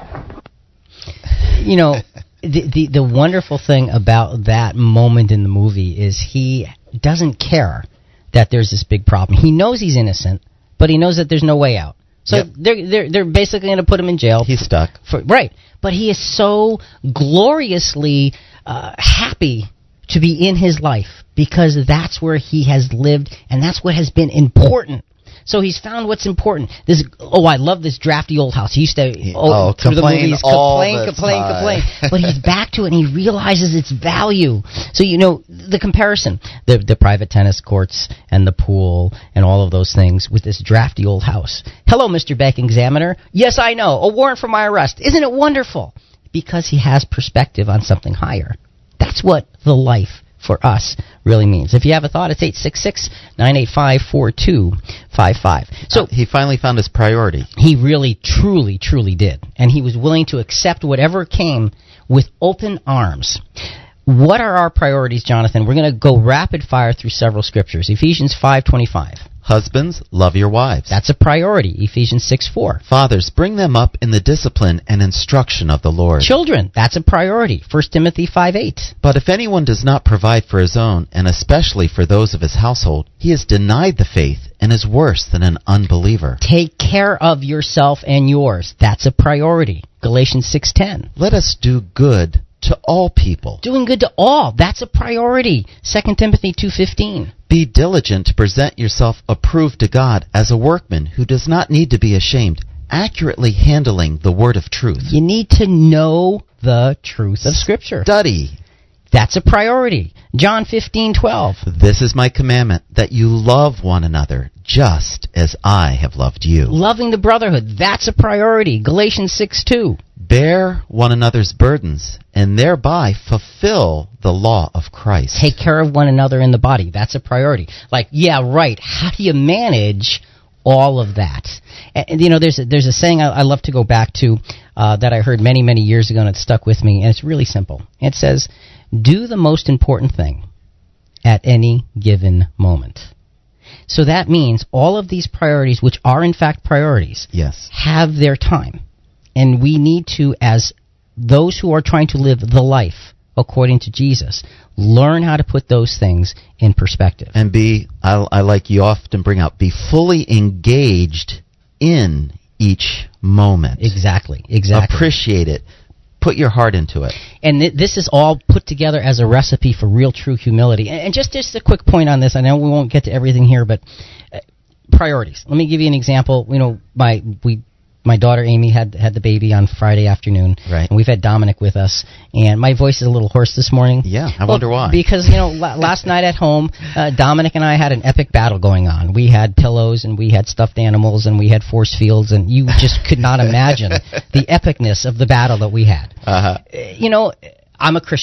You know, the, the the wonderful thing about that moment in the movie is he doesn't care that there's this big problem. He knows he's innocent, but he knows that there's no way out. So Yep. they're they're they're basically going to put him in jail. He's stuck. For, right, but he is so gloriously uh, happy to be in his life because that's where he has lived and that's what has been important. So he's found what's important. This, oh, I love this drafty old house. He used to oh, oh, through the complain movies, all complain, the complain, time. complain. But he's back to it, and he realizes its value. So you know the comparison: the the private tennis courts and the pool and all of those things with this drafty old house. Hello, Mister Beck Examiner. Yes, I know. A warrant for my arrest. Isn't it wonderful? Because he has perspective on something higher. That's what the life for us really means. If you have a thought, it's eight six six, nine eight five, four two five five. So Uh, he finally found his priority. he really, truly, truly did. And he was willing to accept whatever came with open arms. What are our priorities, Jonathan? We're going to go rapid fire through several scriptures. Ephesians five twenty-five. Husbands, love your wives. That's a priority. Ephesians six four. Fathers, bring them up in the discipline and instruction of the Lord. Children, that's a priority. First Timothy five eight. But if anyone does not provide for his own, and especially for those of his household, he has denied the faith and is worse than an unbeliever. Take care of yourself and yours. That's a priority. Galatians six ten. Let us do good to all people. Doing good to all. That's a priority. Second Timothy two fifteen. Be diligent to present yourself approved to God as a workman who does not need to be ashamed, accurately handling the word of truth. You need to know the truth of Scripture. Study. That's a priority. John fifteen twelve. This is my commandment, that you love one another just as I have loved you. Loving the brotherhood. That's a priority. Galatians six two. Bear one another's burdens, and thereby fulfill the law of Christ. Take care of one another in the body. That's a priority. Like, yeah, right. How do you manage all of that? And, and, you know, there's a, there's a saying I, I love to go back to uh, that I heard many, many years ago, and it stuck with me, and it's really simple. It says, do the most important thing at any given moment. So that means all of these priorities, which are in fact priorities, Yes. have their time. And we need to, as those who are trying to live the life according to Jesus, learn how to put those things in perspective. And be, I, I like you often bring out, be fully engaged in each moment. Exactly, exactly. Appreciate it. Put your heart into it. And th- this is all put together as a recipe for real, true humility. And, and just, just a quick point on this. I know we won't get to everything here, but uh, priorities. Let me give you an example. You know, my we. My daughter Amy had had the baby on Friday afternoon, Right. and we've had Dominic with us. And my voice is a little hoarse this morning. Yeah, I Well, wonder why. Because you know, la- last night at home, uh, Dominic and I had an epic battle going on. We had pillows, and we had stuffed animals, and we had force fields, and you just could not imagine the epicness of the battle that we had. Uh-huh. Uh, You know, I'm a Christian.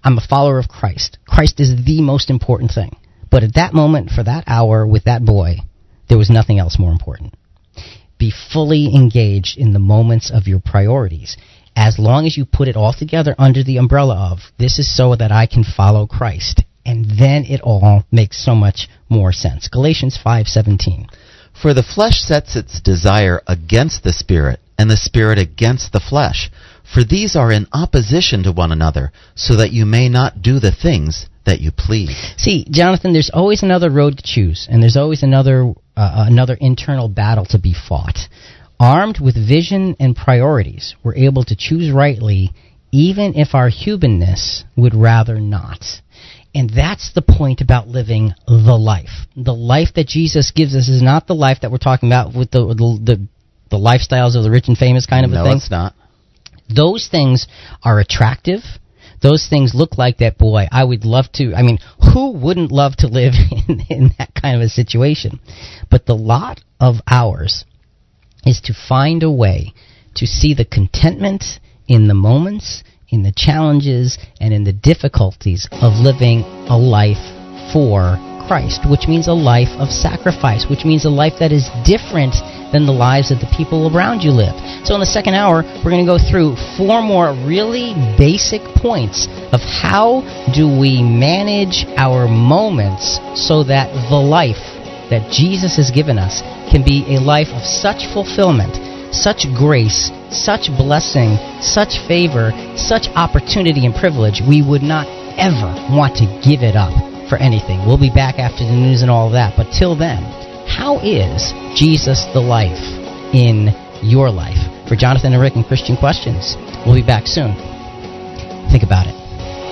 I'm a follower of Christ. Christ is the most important thing. But at that moment, for that hour with that boy, there was nothing else more important. Be fully engaged in the moments of your priorities. As long as you put it all together under the umbrella of, this is so that I can follow Christ. And then it all makes so much more sense. Galatians five seventeen. For the flesh sets its desire against the Spirit, and the Spirit against the flesh. For these are in opposition to one another, so that you may not do the things that you please. See, Jonathan, there's always another road to choose, and there's always another uh, another internal battle to be fought. Armed with vision and priorities, we're able to choose rightly, even if our humanness would rather not. And that's the point about living the life. The life that Jesus gives us is not the life that we're talking about with the the, the, the lifestyles of the rich and famous kind of a no, thing. No, it's not. Those things are attractive. Those things look like that, boy, I would love to. I mean, who wouldn't love to live in, in that kind of a situation? But the lot of ours is to find a way to see the contentment in the moments, in the challenges, and in the difficulties of living a life for Christ, which means a life of sacrifice, which means a life that is different than the lives that the people around you live. So in the second hour, we're going to go through four more really basic points of how do we manage our moments so that the life that Jesus has given us can be a life of such fulfillment, such grace, such blessing, such favor, such opportunity and privilege, we would not ever want to give it up for anything. We'll be back after the news and all of that, but till then, how is Jesus the life in your life? For Jonathan and Rick and Christian Questions, we'll be back soon. Think about it.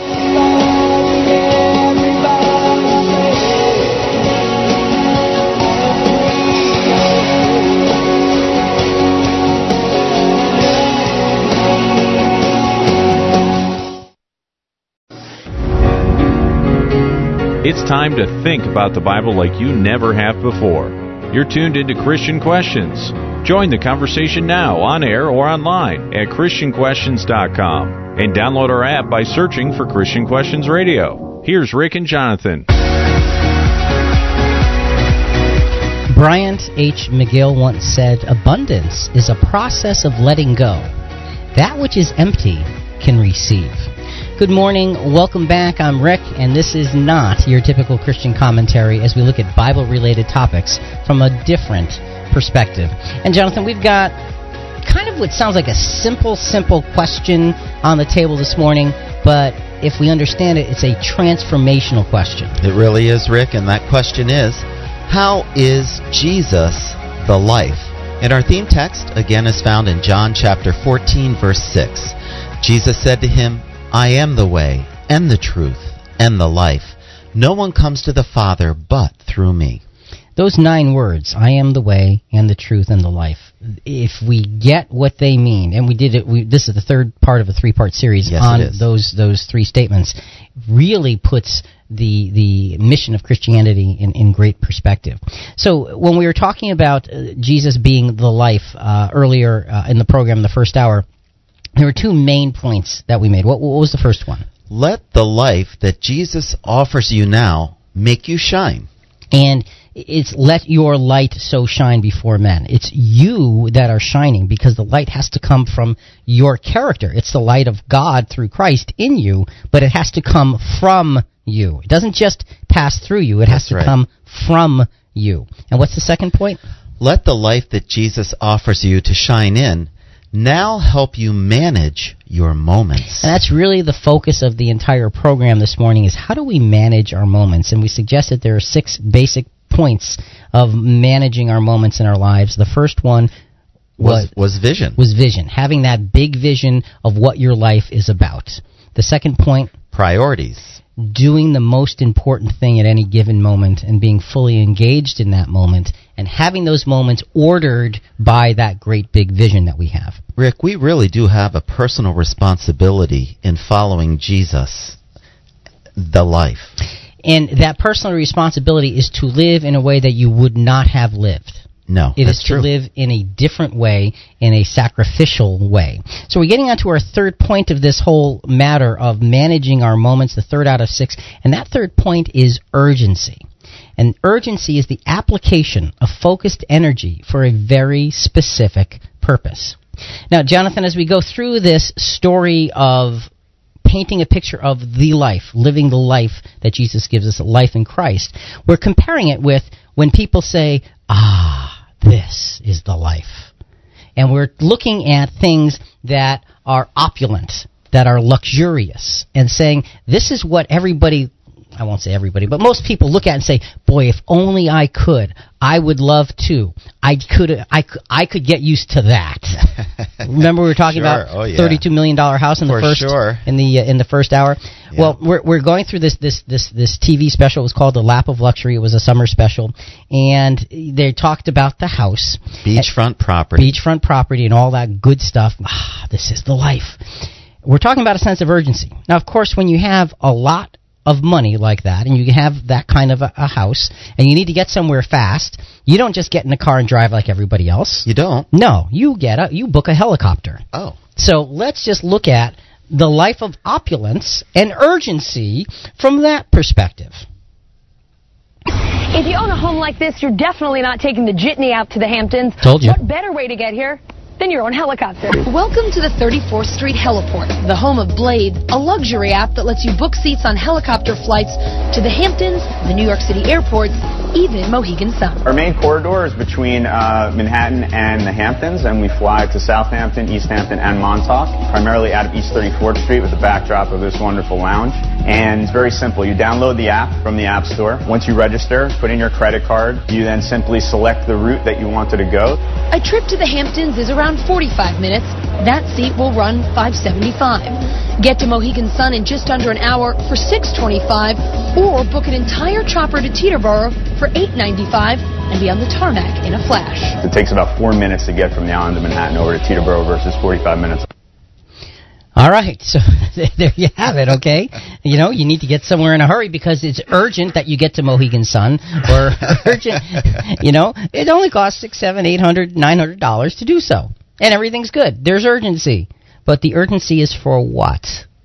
It's time to think about the Bible like you never have before. You're tuned into Christian Questions. Join the conversation now on air or online at Christian Questions dot com and download our app by searching for Christian Questions Radio. Here's Rick and Jonathan. Bryant H. McGill once said, "Abundance is a process of letting go. That which is empty can receive." Good morning. Welcome back. I'm Rick, and this is not your typical Christian commentary as we look at Bible-related topics from a different perspective. And Jonathan, we've got kind of what sounds like a simple, simple question on the table this morning, but if we understand it, it's a transformational question. It really is, Rick, and that question is, how is Jesus the life? And our theme text, again, is found in John chapter fourteen, verse six. Jesus said to him, I am the way, and the truth, and the life. No one comes to the Father but through me. Those nine words, I am the way, and the truth, and the life, if we get what they mean, and we did it, we, this is the third part of a three-part series yes, on those those three statements, really puts the the mission of Christianity in, in great perspective. So when we were talking about uh, Jesus being the life uh, earlier uh, in the program, in the first hour, there were two main points that we made. What, what was the first one? Let the life that Jesus offers you now make you shine. And it's let your light so shine before men. It's you that are shining because the light has to come from your character. It's the light of God through Christ in you, but it has to come from you. It doesn't just pass through you. It has That's to right. come from you. And what's the second point? Let the life that Jesus offers you to shine in now help you manage your moments. And that's really the focus of the entire program this morning is how do we manage our moments? And we suggested there are six basic points of managing our moments in our lives. The first one was, was, was vision. was vision, having that big vision of what your life is about. The second point, priorities. Doing the most important thing at any given moment and being fully engaged in that moment and having those moments ordered by that great big vision that we have. Rick, we really do have a personal responsibility in following Jesus, the life. And that personal responsibility is to live in a way that you would not have lived. No, It that's is true. to live in a different way, in a sacrificial way. So we're getting on to our third point of this whole matter of managing our moments, the third out of six. And that third point is urgency. And urgency is the application of focused energy for a very specific purpose. Now, Jonathan, as we go through this story of painting a picture of the life, living the life that Jesus gives us, life in Christ, we're comparing it with when people say, ah, this is the life. And we're looking at things that are opulent, that are luxurious, and saying, this is what everybody, I won't say everybody, but most people look at and say, boy, if only I could, I would love to. I could, I could, I could get used to that. Remember we were talking Sure. about Oh, yeah. thirty-two million dollars house in the For first sure. in the uh, in the first hour. Yeah. Well, we're we're going through this this this this T V special. It was called The Lap of Luxury. It was a summer special, and they talked about the house, Beachfront property. beachfront property, and all that good stuff. Ah, this is the life. We're talking about a sense of urgency. Now, of course, when you have a lot of money like that, and you have that kind of a, a house, and you need to get somewhere fast, you don't just get in a car and drive like everybody else. You don't? No, you get a you book a helicopter. Oh. So let's just look at the life of opulence and urgency from that perspective. If you own a home like this, you're definitely not taking the jitney out to the Hamptons. Told you. What better way to get here than your own helicopter? Welcome to the thirty-fourth Street Heliport, the home of Blade, a luxury app that lets you book seats on helicopter flights to the Hamptons, the New York City airports, even Mohegan Sun. Our main corridor is between uh, Manhattan and the Hamptons, and we fly to Southampton, East Hampton, and Montauk, primarily out of East thirty-fourth Street with the backdrop of this wonderful lounge. And it's very simple. You download the app from the App Store. Once you register, put in your credit card. You then simply select the route that you wanted to go. A trip to the Hamptons is around forty-five minutes. That seat will run five seventy-five. Get to Mohegan Sun in just under an hour for six twenty-five, or book an entire chopper to Teterboro for eight ninety-five and be on the tarmac in a flash. It takes about four minutes to get from the island of Manhattan over to Teterboro versus forty-five minutes. All right, so there you have it, okay? You know, you need to get somewhere in a hurry because it's urgent that you get to Mohegan Sun, or urgent, you know, it only costs six, seven, eight hundred, nine hundred dollars to do so. And everything's good. There's urgency. But the urgency is for what?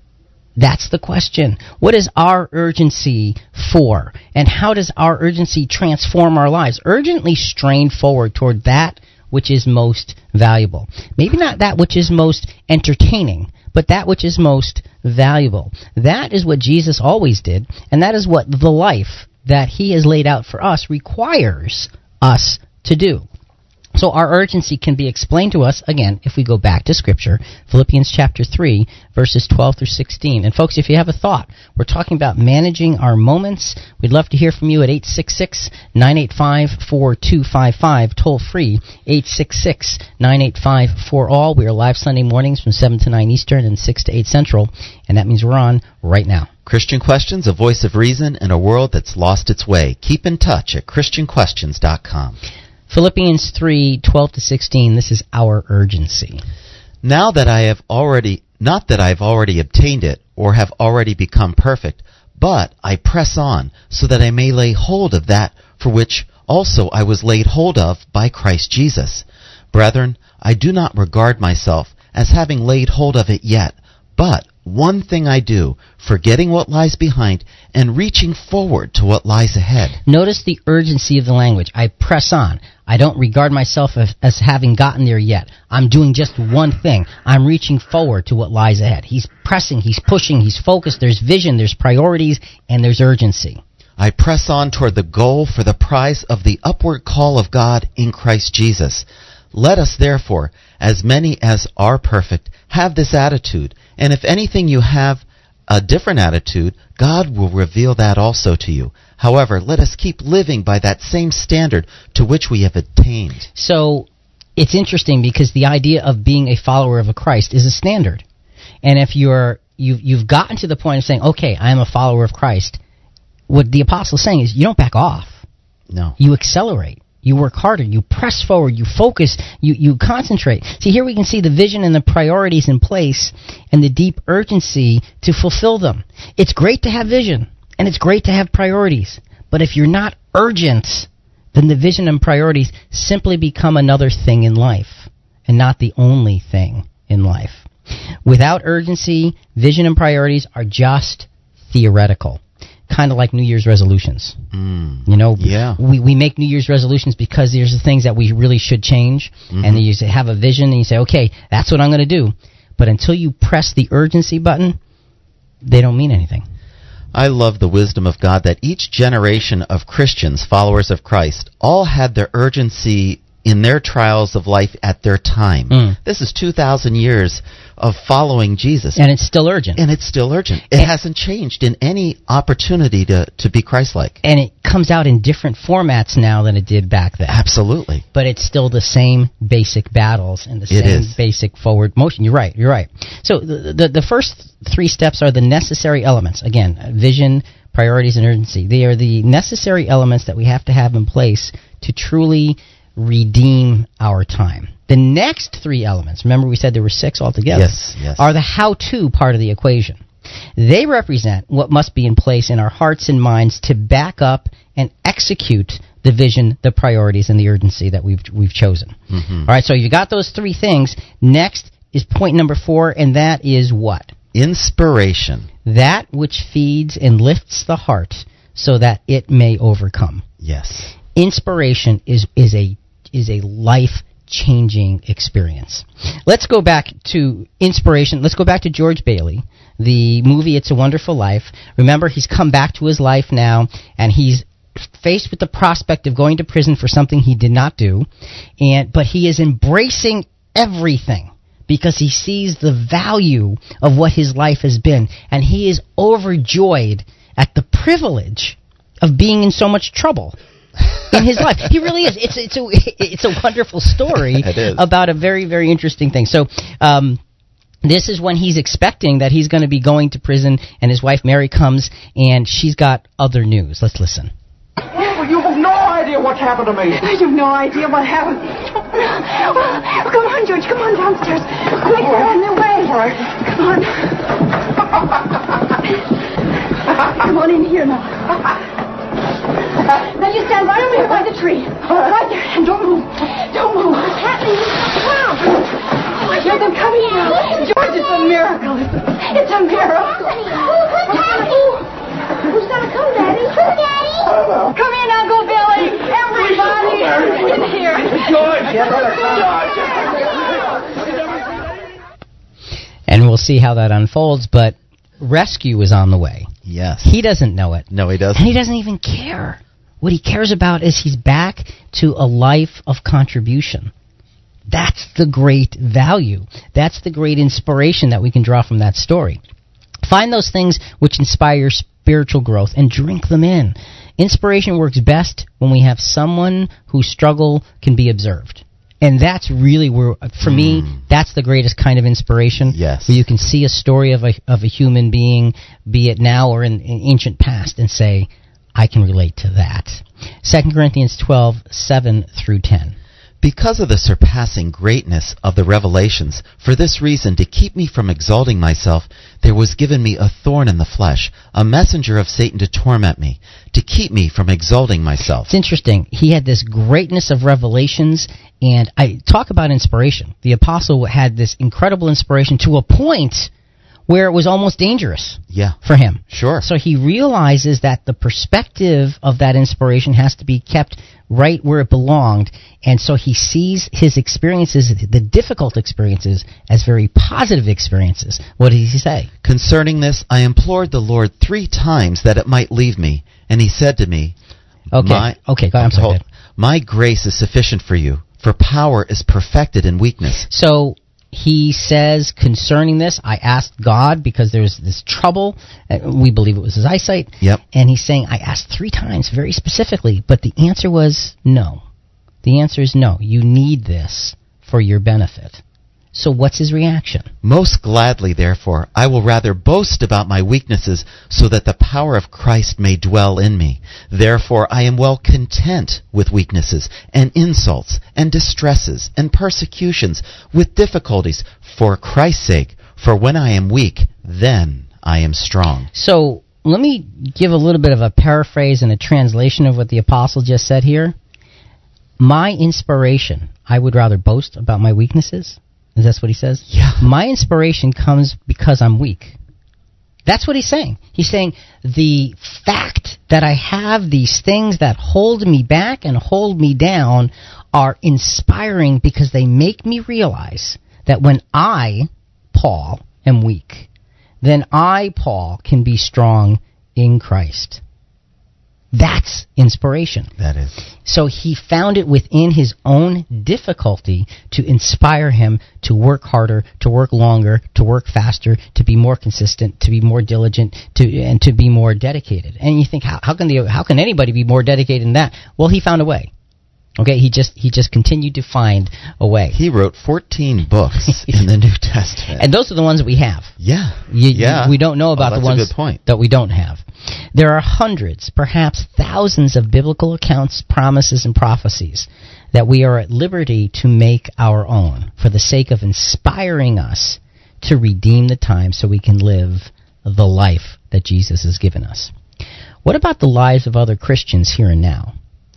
That's the question. What is our urgency for? And how does our urgency transform our lives? Urgently strain forward toward that which is most valuable. Maybe not that which is most entertaining, but that which is most valuable. That is what Jesus always did, and that is what the life that he has laid out for us requires us to do. So our urgency can be explained to us, again, if we go back to Scripture, Philippians chapter three, verses twelve through sixteen. And folks, if you have a thought, we're talking about managing our moments. We'd love to hear from you at eight six six, nine eight five, four two five five, toll free, eight six six, nine eight five, four all. We are live Sunday mornings from seven to nine Eastern and six to eight Central, and that means we're on right now. Christian Questions, a voice of reason in a world that's lost its way. Keep in touch at Christian Questions dot com. Philippians three, twelve to sixteen, this is our urgency. Now that I have already, not that I've already obtained it or have already become perfect, but I press on so that I may lay hold of that for which also I was laid hold of by Christ Jesus. Brethren, I do not regard myself as having laid hold of it yet, but one thing I do, forgetting what lies behind and reaching forward to what lies ahead. Notice the urgency of the language. I press on. I don't regard myself as, as having gotten there yet. I'm doing just one thing. I'm reaching forward to what lies ahead. He's pressing, he's pushing, he's focused. There's vision, there's priorities, and there's urgency. I press on toward the goal for the prize of the upward call of God in Christ Jesus. Let us therefore, as many as are perfect, have this attitude, and if anything you have a different attitude, God will reveal that also to you. However, let us keep living by that same standard to which we have attained. So it's interesting because the idea of being a follower of a Christ is a standard. And if you're you've you've gotten to the point of saying, okay, I am a follower of Christ, what the apostle is saying is you don't back off. No. You accelerate. You work harder. You press forward. You focus. You, you concentrate. See, here we can see the vision and the priorities in place and the deep urgency to fulfill them. It's great to have vision, and it's great to have priorities. But if you're not urgent, then the vision and priorities simply become another thing in life and not the only thing in life. Without urgency, vision and priorities are just theoretical, kind of like New Year's resolutions. Mm. You know, Yeah. we, we make New Year's resolutions because there's the things that we really should change, Mhm. and then you say- have a vision, and you say, okay, that's what I'm going to do. But until you press the urgency button, they don't mean anything. I love the wisdom of God that each generation of Christians, followers of Christ, all had their urgency in their trials of life at their time. Mm. This is two thousand years of following Jesus. And it's still urgent. And it's still urgent. It And- hasn't changed in any opportunity to, to be Christ-like. And it comes out in different formats now than it did back then. Absolutely. But it's still the same basic battles and the It same is. basic forward motion. You're right, you're right. So the, the, the first three steps are the necessary elements. Again, vision, priorities, and urgency. They are the necessary elements that we have to have in place to truly redeem our time. The next three elements, remember we said there were six altogether, Yes, yes. are the how-to part of the equation. They represent what must be in place in our hearts and minds to back up and execute the vision, the priorities, and the urgency that we've we've chosen. Mhm. All right, so you got those three things. Next is point number four, and that is what? Inspiration. That which feeds and lifts the heart so that it may overcome. Yes. Inspiration is is a is a life-changing experience. Let's go back to inspiration. Let's go back to George Bailey, the movie It's a Wonderful Life. Remember, he's come back to his life now, and he's faced with the prospect of going to prison for something he did not do, and but he is embracing everything because he sees the value of what his life has been, and he is overjoyed at the privilege of being in so much trouble in his life. He really is. It's it's a it's a wonderful story It is. about a very very interesting thing. So. Um, This is when he's expecting that he's going to be going to prison, and his wife Mary comes, and she's got other news. Let's listen. You have no idea what's happened to me. I have no idea what happened. Oh, come on, George. Come on downstairs. Quick, they're on their way. All right. Come on. Come on in here now. Now you stand right over here by the tree. Right there. And don't move. Don't move. What's happening? Come on. Oh, I hear them coming now. George, it's a miracle. It's a, it's a miracle. Who's happening? Who's gonna come, Daddy? Who, Daddy? Come in, Uncle Billy. Everybody in here. George. And we'll see how that unfolds, but rescue is on the way. Yes. He doesn't know it. No, he doesn't. And he doesn't even care. What he cares about is he's back to a life of contribution. That's the great value. That's the great inspiration that we can draw from that story. Find those things which inspire spiritual growth and drink them in. Inspiration works best when we have someone whose struggle can be observed. And that's really where, for mm. me, that's the greatest kind of inspiration. Yes. Where you can see a story of a of a human being, be it now or in, in ancient past, and say, I can relate to that. Second Corinthians twelve, seven through ten. Because of the surpassing greatness of the revelations, for this reason, to keep me from exalting myself, there was given me a thorn in the flesh, a messenger of Satan to torment me, to keep me from exalting myself. It's interesting. He had this greatness of revelations, and I talk about inspiration. The apostle had this incredible inspiration to a point where it was almost dangerous yeah. for him. Sure. So he realizes that the perspective of that inspiration has to be kept right where it belonged, and so he sees his experiences, the difficult experiences, as very positive experiences. What did he say? Concerning this, I implored the Lord three times that it might leave me, and he said to me, Okay, my, okay, go, I'm sorry. hold, my grace is sufficient for you, for power is perfected in weakness. So he says, concerning this, I asked God because there's this trouble. Uh, we believe it was his eyesight. Yep. And he's saying, I asked three times very specifically, but the answer was no. The answer is no. You need this for your benefit. So what's his reaction? Most gladly, therefore, I will rather boast about my weaknesses, so that the power of Christ may dwell in me. Therefore, I am well content with weaknesses, and insults, and distresses, and persecutions, with difficulties, for Christ's sake. For when I am weak, then I am strong. So let me give a little bit of a paraphrase and a translation of what the apostle just said here. My inspiration, I would rather boast about my weaknesses. Is that what he says? Yeah. My inspiration comes because I'm weak. That's what he's saying. He's saying the fact that I have these things that hold me back and hold me down are inspiring because they make me realize that when I, Paul, am weak, then I, Paul, can be strong in Christ. That's inspiration. That is. So he found it within his own difficulty to inspire him to work harder, to work longer, to work faster, to be more consistent, to be more diligent, to and to be more dedicated. And you think, how, how can the how can anybody be more dedicated than that? Well, he found a way. Okay, he just he just continued to find a way. He wrote fourteen books in the New Testament. And those are the ones that we have. Yeah. You, yeah. You, we don't know about oh, the ones a good point. that we don't have. There are hundreds, perhaps thousands of biblical accounts, promises, and prophecies that we are at liberty to make our own for the sake of inspiring us to redeem the time so we can live the life that Jesus has given us. What about the lives of other Christians here and now?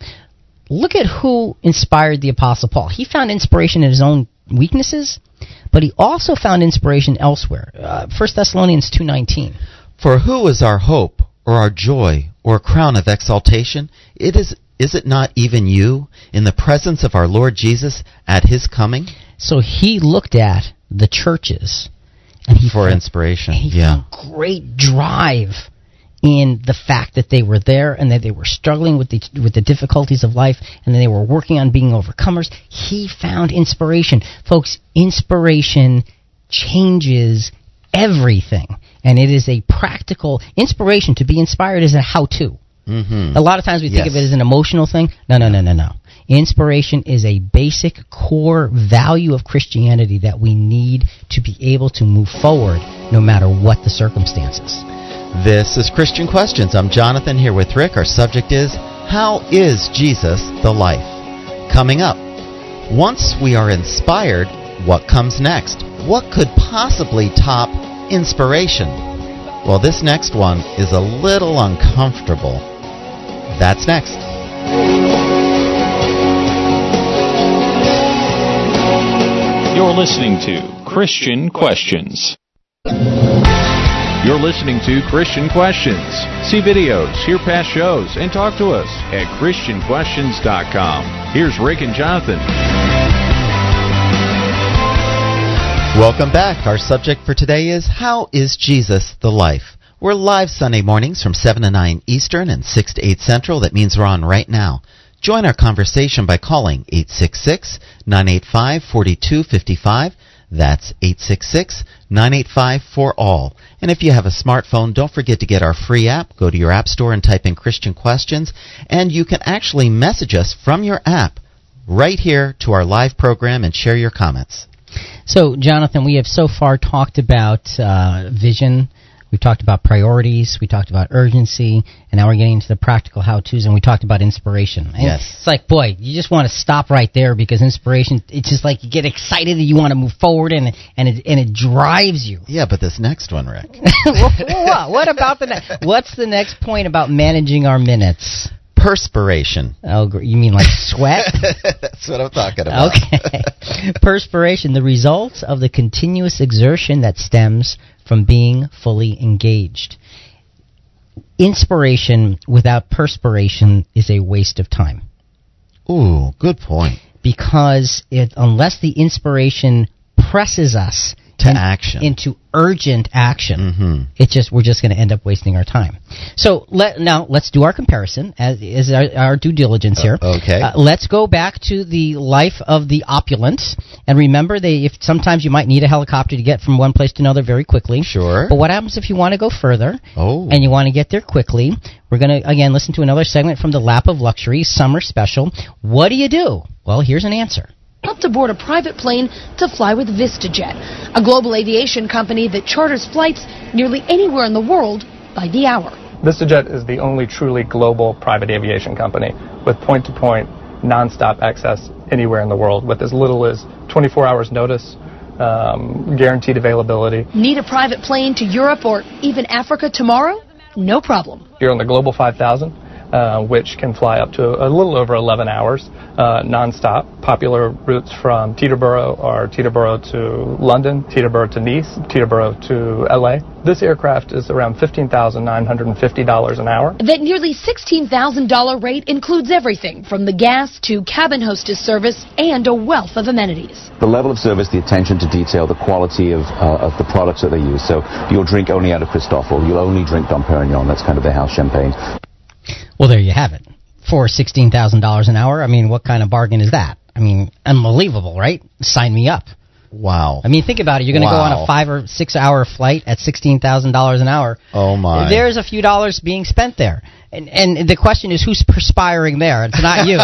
Look at who inspired the Apostle Paul. He found inspiration in his own weaknesses, but he also found inspiration elsewhere. Uh, First Thessalonians two nineteen. For who is our hope, or our joy, or crown of exaltation? It is, is it not even you, in the presence of our Lord Jesus at his coming? So he looked at the churches, and he for found, inspiration. And he yeah. found great drive in the fact that they were there and that they were struggling with the with the difficulties of life and that they were working on being overcomers. He found inspiration. Folks, inspiration changes everything. And it is a practical inspiration. To be inspired is a how-to. Mm-hmm. A lot of times we yes. think of it as an emotional thing. No, no, no, no, no. Inspiration is a basic core value of Christianity that we need to be able to move forward no matter what the circumstances. This is Christian Questions. I'm Jonathan here with Rick. Our subject is, how is Jesus the life? Coming up, once we are inspired, what comes next? What could possibly top inspiration? Well, this next one is a little uncomfortable. That's next. You're listening to Christian Questions. You're listening to Christian Questions. See videos, hear past shows, and talk to us at Christian Questions dot com. Here's Rick and Jonathan. Welcome back. Our subject for today is, how is Jesus the life? We're live Sunday mornings from seven to nine Eastern and six to eight Central. That means we're on right now. Join our conversation by calling eight six six, nine eight five, four two five five. That's eight six six, nine eight five, four all. And if you have a smartphone, don't forget to get our free app. Go to your app store and type in Christian Questions, and you can actually message us from your app right here to our live program and share your comments. So, Jonathan, we have so far talked about uh, vision. We've talked about priorities, we talked about urgency, and now we're getting into the practical how-tos, and we talked about inspiration. And yes. It's like, boy, you just want to stop right there because inspiration, it's just like you get excited and you want to move forward, and and it, and it drives you. Yeah, but this next one, Rick. what, what about the next? What's the next point about managing our minutes? Perspiration. Oh, you mean like sweat? That's what I'm talking about. Okay. Perspiration, the result of the continuous exertion that stems from being fully engaged. Inspiration without perspiration is a waste of time. Ooh, good point. Because it, unless the inspiration presses us to in, action, into urgent action, mm-hmm. it just we're just going to end up wasting our time. So let now let's do our comparison as is our, our due diligence here. Uh, okay. Uh, let's go back to the life of the opulent, and remember, they if sometimes you might need a helicopter to get from one place to another very quickly. Sure. But what happens if you want to go further? Oh. And you want to get there quickly? We're going to again listen to another segment from the Lap of Luxury Summer Special. What do you do? Well, here's an answer. Up to board a private plane to fly with VistaJet, a global aviation company that charters flights nearly anywhere in the world by the hour. VistaJet is the only truly global private aviation company with point-to-point, non-stop access anywhere in the world with as little as twenty-four hours notice, um, guaranteed availability. Need a private plane to Europe or even Africa tomorrow? No problem. Here on the Global five thousand, uh, which can fly up to a little over eleven hours uh, nonstop. Popular routes from Teterboro are Teterboro to London, Teterboro to Nice, Teterboro to L A. This aircraft is around fifteen thousand nine hundred fifty dollars an hour. That nearly sixteen thousand dollars rate includes everything from the gas to cabin hostess service and a wealth of amenities. The level of service, the attention to detail, the quality of uh, of the products that they use. So you'll drink only out of Christophe, you'll only drink Dom Perignon. That's kind of their house champagne. Well, there you have it. For sixteen thousand dollars an hour, I mean, what kind of bargain is that? I mean, unbelievable, right? Sign me up. Wow. I mean, think about it. You're going to Wow. go on a five or six hour flight at sixteen thousand dollars an hour. Oh, my. There's a few dollars being spent there. And, and the question is, who's perspiring there? It's not you.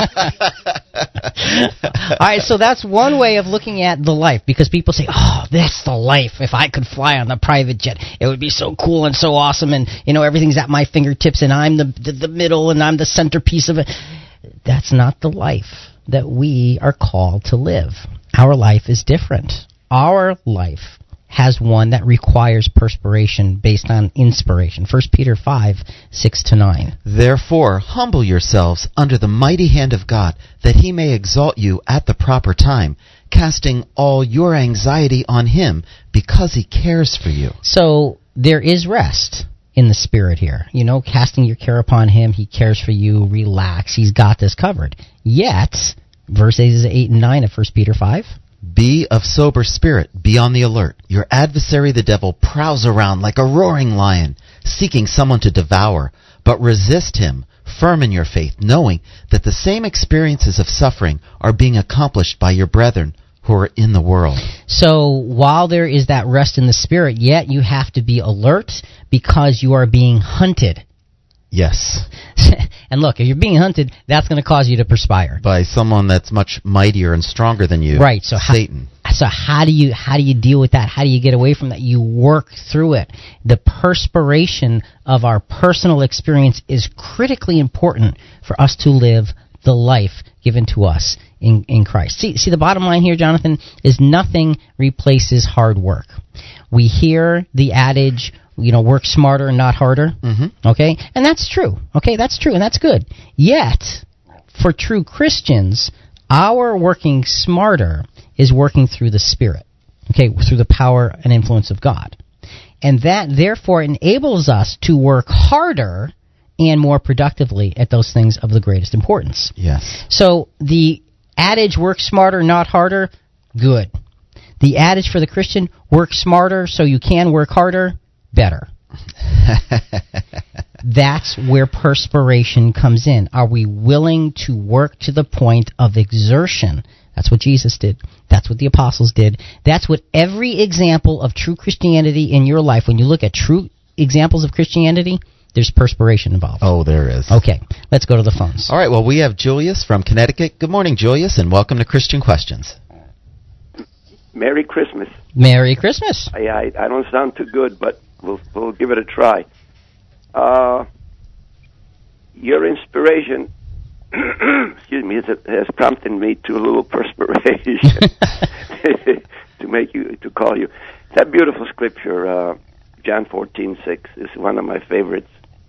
All right, so that's one way of looking at the life, because people say, oh, that's the life. If I could fly on the private jet, it would be so cool and so awesome, and, you know, everything's at my fingertips, and I'm the, the, the middle, and I'm the centerpiece of it. That's not the life that we are called to live. Our life is different. Our life has one that requires perspiration based on inspiration. First Peter five, six to nine. Therefore, humble yourselves under the mighty hand of God, that he may exalt you at the proper time, casting all your anxiety on him, because he cares for you. So there is rest in the spirit here. You know, casting your care upon him, he cares for you, relax, he's got this covered. Yet, verses eight and nine of First Peter five, be of sober spirit, be on the alert. Your adversary the devil prowls around like a roaring lion, seeking someone to devour. But resist him, firm in your faith, knowing that the same experiences of suffering are being accomplished by your brethren who are in the world. So while there is that rest in the spirit, yet you have to be alert because you are being hunted. Yes. And look, if you're being hunted, that's going to cause you to perspire. By someone that's much mightier and stronger than you. Right. So Satan. How, so how do you how do you deal with that? How do you get away from that? You work through it. The perspiration of our personal experience is critically important for us to live the life given to us in, in Christ. See, see, the bottom line here, Jonathan, is nothing replaces hard work. We hear the adage, you know, work smarter, not harder. Mm-hmm. Okay? And that's true. Okay, that's true, and that's good. Yet, for true Christians, our working smarter is working through the Spirit. Okay, through the power and influence of God. And that, therefore, enables us to work harder and more productively at those things of the greatest importance. Yes. So, the adage, work smarter, not harder, good. The adage for the Christian, work smarter so you can work harder, better. That's where perspiration comes in. Are we willing to work to the point of exertion? That's what Jesus did. That's what the apostles did. That's what every example of true Christianity in your life, when you look at true examples of Christianity, there's perspiration involved. Oh, there is. Okay, let's go to the phones. All right, well, we have Julius from Connecticut. Good morning, Julius, and welcome to Christian Questions. Merry Christmas. Merry Christmas. I, I, I don't sound too good, but we'll, we'll give it a try. Uh, your inspiration, excuse me, has, has prompted me to a little perspiration to make you, to call you. That beautiful scripture, uh, John fourteen six, is one of my favorites.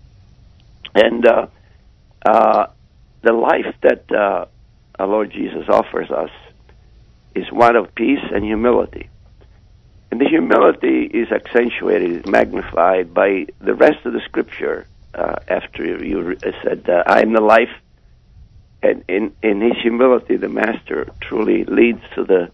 And uh, uh, the life that uh, our Lord Jesus offers us is one of peace and humility. And the humility is accentuated, magnified by the rest of the scripture uh, after you said, uh, I am the life. And in, in his humility, the Master truly leads to the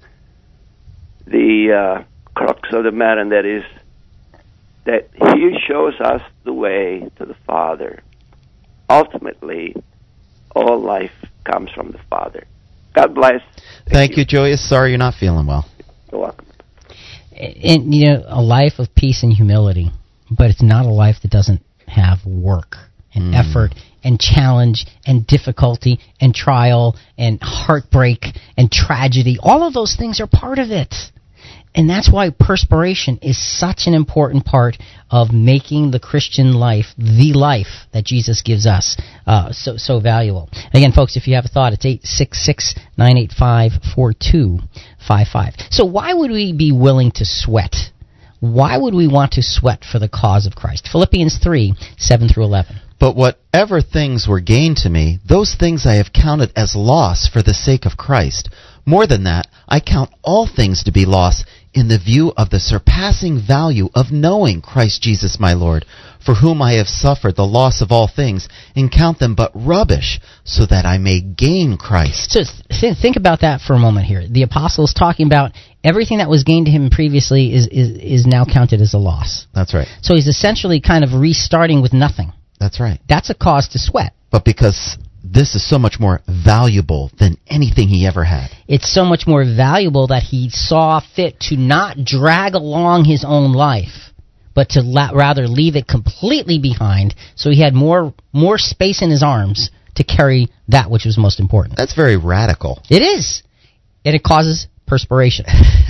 the uh, crux of the matter, and that is that he shows us the way to the Father. Ultimately, all life comes from the Father. God bless. Thank, Thank you. you, Julius. Sorry you're not feeling well. You're welcome. And, you know, a life of peace and humility, but it's not a life that doesn't have work and mm. effort and challenge and difficulty and trial and heartbreak and tragedy. All of those things are part of it. And that's why perspiration is such an important part of making the Christian life the life that Jesus gives us uh, so so valuable. Again, folks, if you have a thought, it's eight six six, nine eight five, four two five five. So why would we be willing to sweat? Why would we want to sweat for the cause of Christ? Philippians three, seven through eleven. But whatever things were gain to me, those things I have counted as loss for the sake of Christ. More than that, I count all things to be loss in the view of the surpassing value of knowing Christ Jesus my Lord, for whom I have suffered the loss of all things, and count them but rubbish, so that I may gain Christ. So th- think about that for a moment here. The apostle is talking about everything that was gained to him previously is, is, is now counted as a loss. That's right. So he's essentially kind of restarting with nothing. That's right. That's a cause to sweat. But because this is so much more valuable than anything he ever had. It's so much more valuable that he saw fit to not drag along his own life, but to la- rather leave it completely behind, so he had more more space in his arms to carry that which was most important. That's very radical. It is. And it causes perspiration.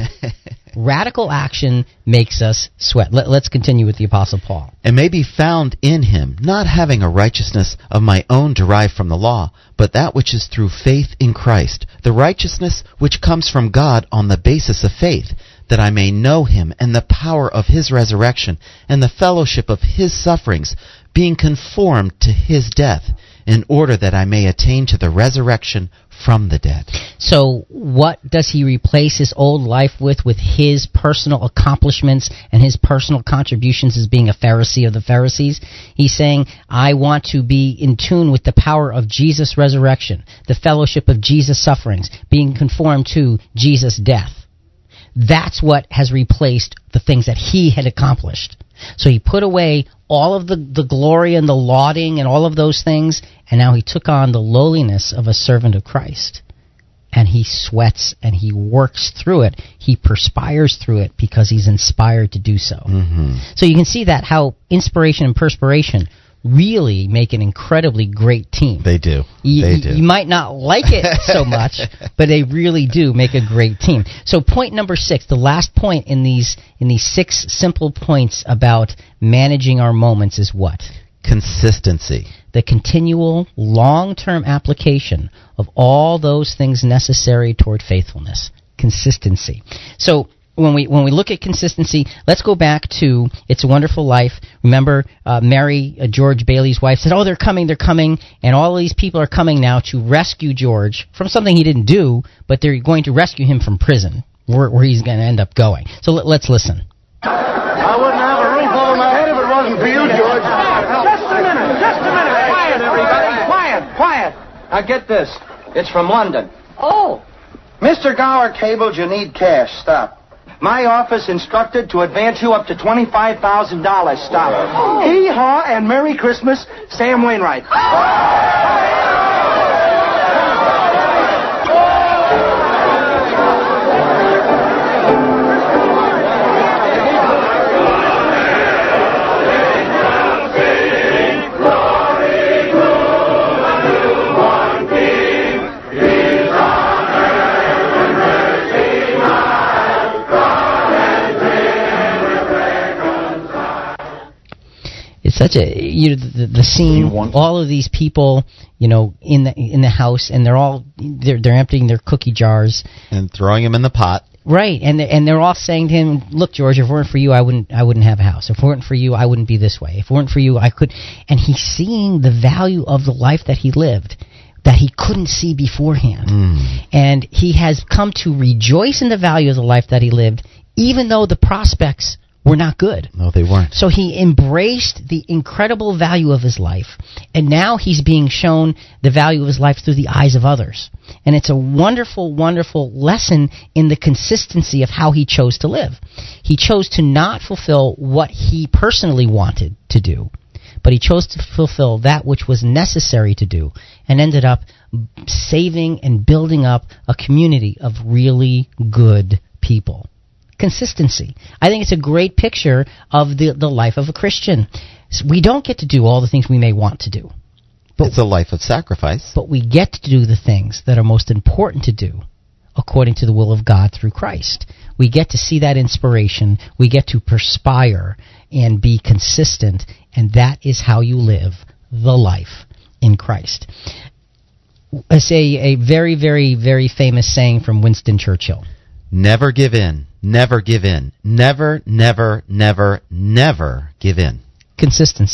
Radical action makes us sweat. Let, let's continue with the Apostle Paul. And may be found in him, not having a righteousness of my own derived from the law, but that which is through faith in Christ, the righteousness which comes from God on the basis of faith, that I may know him and the power of his resurrection and the fellowship of his sufferings, being conformed to his death, in order that I may attain to the resurrection from the dead. So what does he replace his old life with? With his personal accomplishments and his personal contributions as being a Pharisee of the Pharisees? He's saying, I want to be in tune with the power of Jesus' resurrection, the fellowship of Jesus' sufferings, being conformed to Jesus' death. That's what has replaced the things that he had accomplished. So he put away all of the, the glory and the lauding and all of those things, and now he took on the lowliness of a servant of Christ. And he sweats and he works through it. He perspires through it because he's inspired to do so. Mm-hmm. So you can see that how inspiration and perspiration really make an incredibly great team. They do. You, they do. You might not like it so much, but they really do make a great team. So point number six, the last point in these in these six simple points about managing our moments is what? Consistency. The continual, long-term application of all those things necessary toward faithfulness. Consistency. So When we when we look at consistency, let's go back to It's a Wonderful Life. Remember, uh, Mary, uh, George Bailey's wife, said, oh, they're coming, they're coming, and all of these people are coming now to rescue George from something he didn't do, but they're going to rescue him from prison, where, where he's going to end up going. So let, let's listen. I wouldn't have a roof over my head if it wasn't for you, George. Just a minute, just a minute. Quiet, everybody. Quiet, quiet. Now get this. It's from London. Oh. Mister Gower cabled you need cash. Stop. My office instructed to advance you up to twenty-five thousand dollars. Stop. Oh. Hee-haw and Merry Christmas, Sam Wainwright. Such a you know, the, the scene, all of these people, you know, in the in the house, and they're all they're they're emptying their cookie jars and throwing them in the pot. Right, and they're, and they're all saying to him, "Look, George, if it weren't for you, I wouldn't I wouldn't have a house. If it weren't for you, I wouldn't be this way. If it weren't for you, I could." And he's seeing the value of the life that he lived, that he couldn't see beforehand, mm. and he has come to rejoice in the value of the life that he lived, even though the prospects were not good. No, they weren't. So he embraced the incredible value of his life, and now he's being shown the value of his life through the eyes of others. And it's a wonderful, wonderful lesson in the consistency of how he chose to live. He chose to not fulfill what he personally wanted to do, but he chose to fulfill that which was necessary to do, and ended up saving and building up a community of really good people. Consistency. I think it's a great picture of the, the life of a Christian. We don't get to do all the things we may want to do. But it's a life of sacrifice. But we get to do the things that are most important to do according to the will of God through Christ. We get to see that inspiration. We get to perspire and be consistent, and that is how you live the life in Christ. I say a very, very, very famous saying from Winston Churchill. Never give in. Never give in. Never, never, never, never give in. Consistency.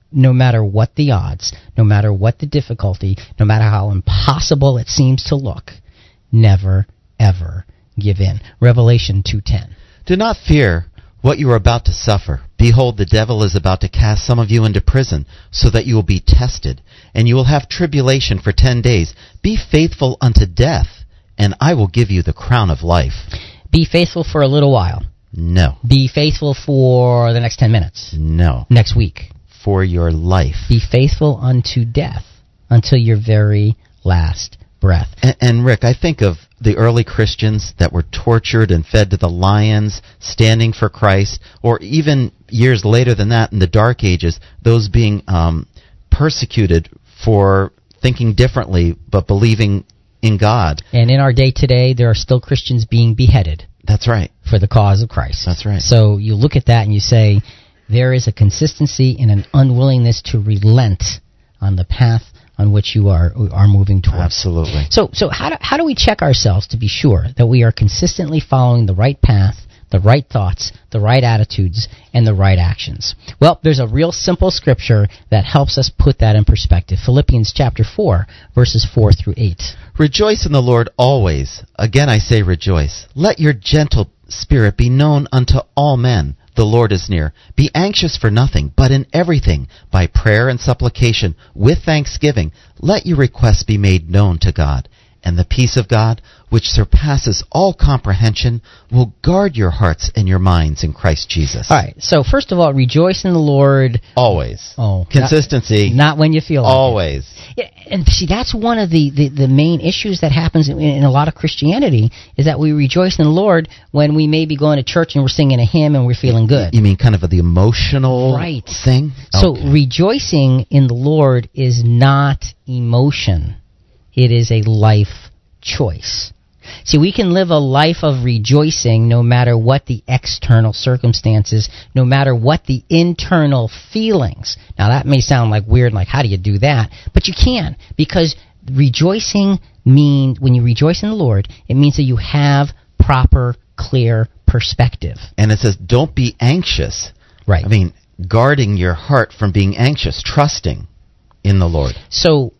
no matter what the odds, no matter what the difficulty, no matter how impossible it seems to look, never, ever give in. Revelation two ten. Do not fear what you are about to suffer. Behold, the devil is about to cast some of you into prison, so that you will be tested, and you will have tribulation for ten days. Be faithful unto death, and I will give you the crown of life. Be faithful for a little while. No. Be faithful for the next ten minutes. No. Next week. For your life. Be faithful unto death, until your very last breath. And, and Rick, I think of the early Christians that were tortured and fed to the lions, standing for Christ, or even years later than that in the Dark Ages, those being um, persecuted for thinking differently but believing in God. And in our day today, there are still Christians being beheaded. That's right. For the cause of Christ. That's right. So you look at that and you say, there is a consistency and an unwillingness to relent on the path on which you are are moving towards. Absolutely. So so how do, how do we check ourselves to be sure that we are consistently following the right path, the right thoughts, the right attitudes, and the right actions? Well, there's a real simple scripture that helps us put that in perspective. Philippians chapter four, verses four through eight. Rejoice in the Lord always. Again I say rejoice. Let your gentle spirit be known unto all men. The Lord is near. Be anxious for nothing, but in everything, by prayer and supplication, with thanksgiving, let your requests be made known to God. And the peace of God, which surpasses all comprehension, will guard your hearts and your minds in Christ Jesus. All right, so first of all, rejoice in the Lord. Always. Oh, Consistency. Not, not when you feel like Always. it. Yeah, and see, that's one of the, the, the main issues that happens in, in a lot of Christianity, is that we rejoice in the Lord when we may be going to church and we're singing a hymn and we're feeling good. You mean kind of the emotional right. thing? So Okay. rejoicing in the Lord is not emotion. It is a life choice. See, we can live a life of rejoicing no matter what the external circumstances, no matter what the internal feelings. Now, that may sound like weird, like how do you do that? But you can, because rejoicing means, when you rejoice in the Lord, it means that you have proper, clear perspective. And it says, don't be anxious. Right. I mean, guarding your heart from being anxious, trusting in the Lord. So,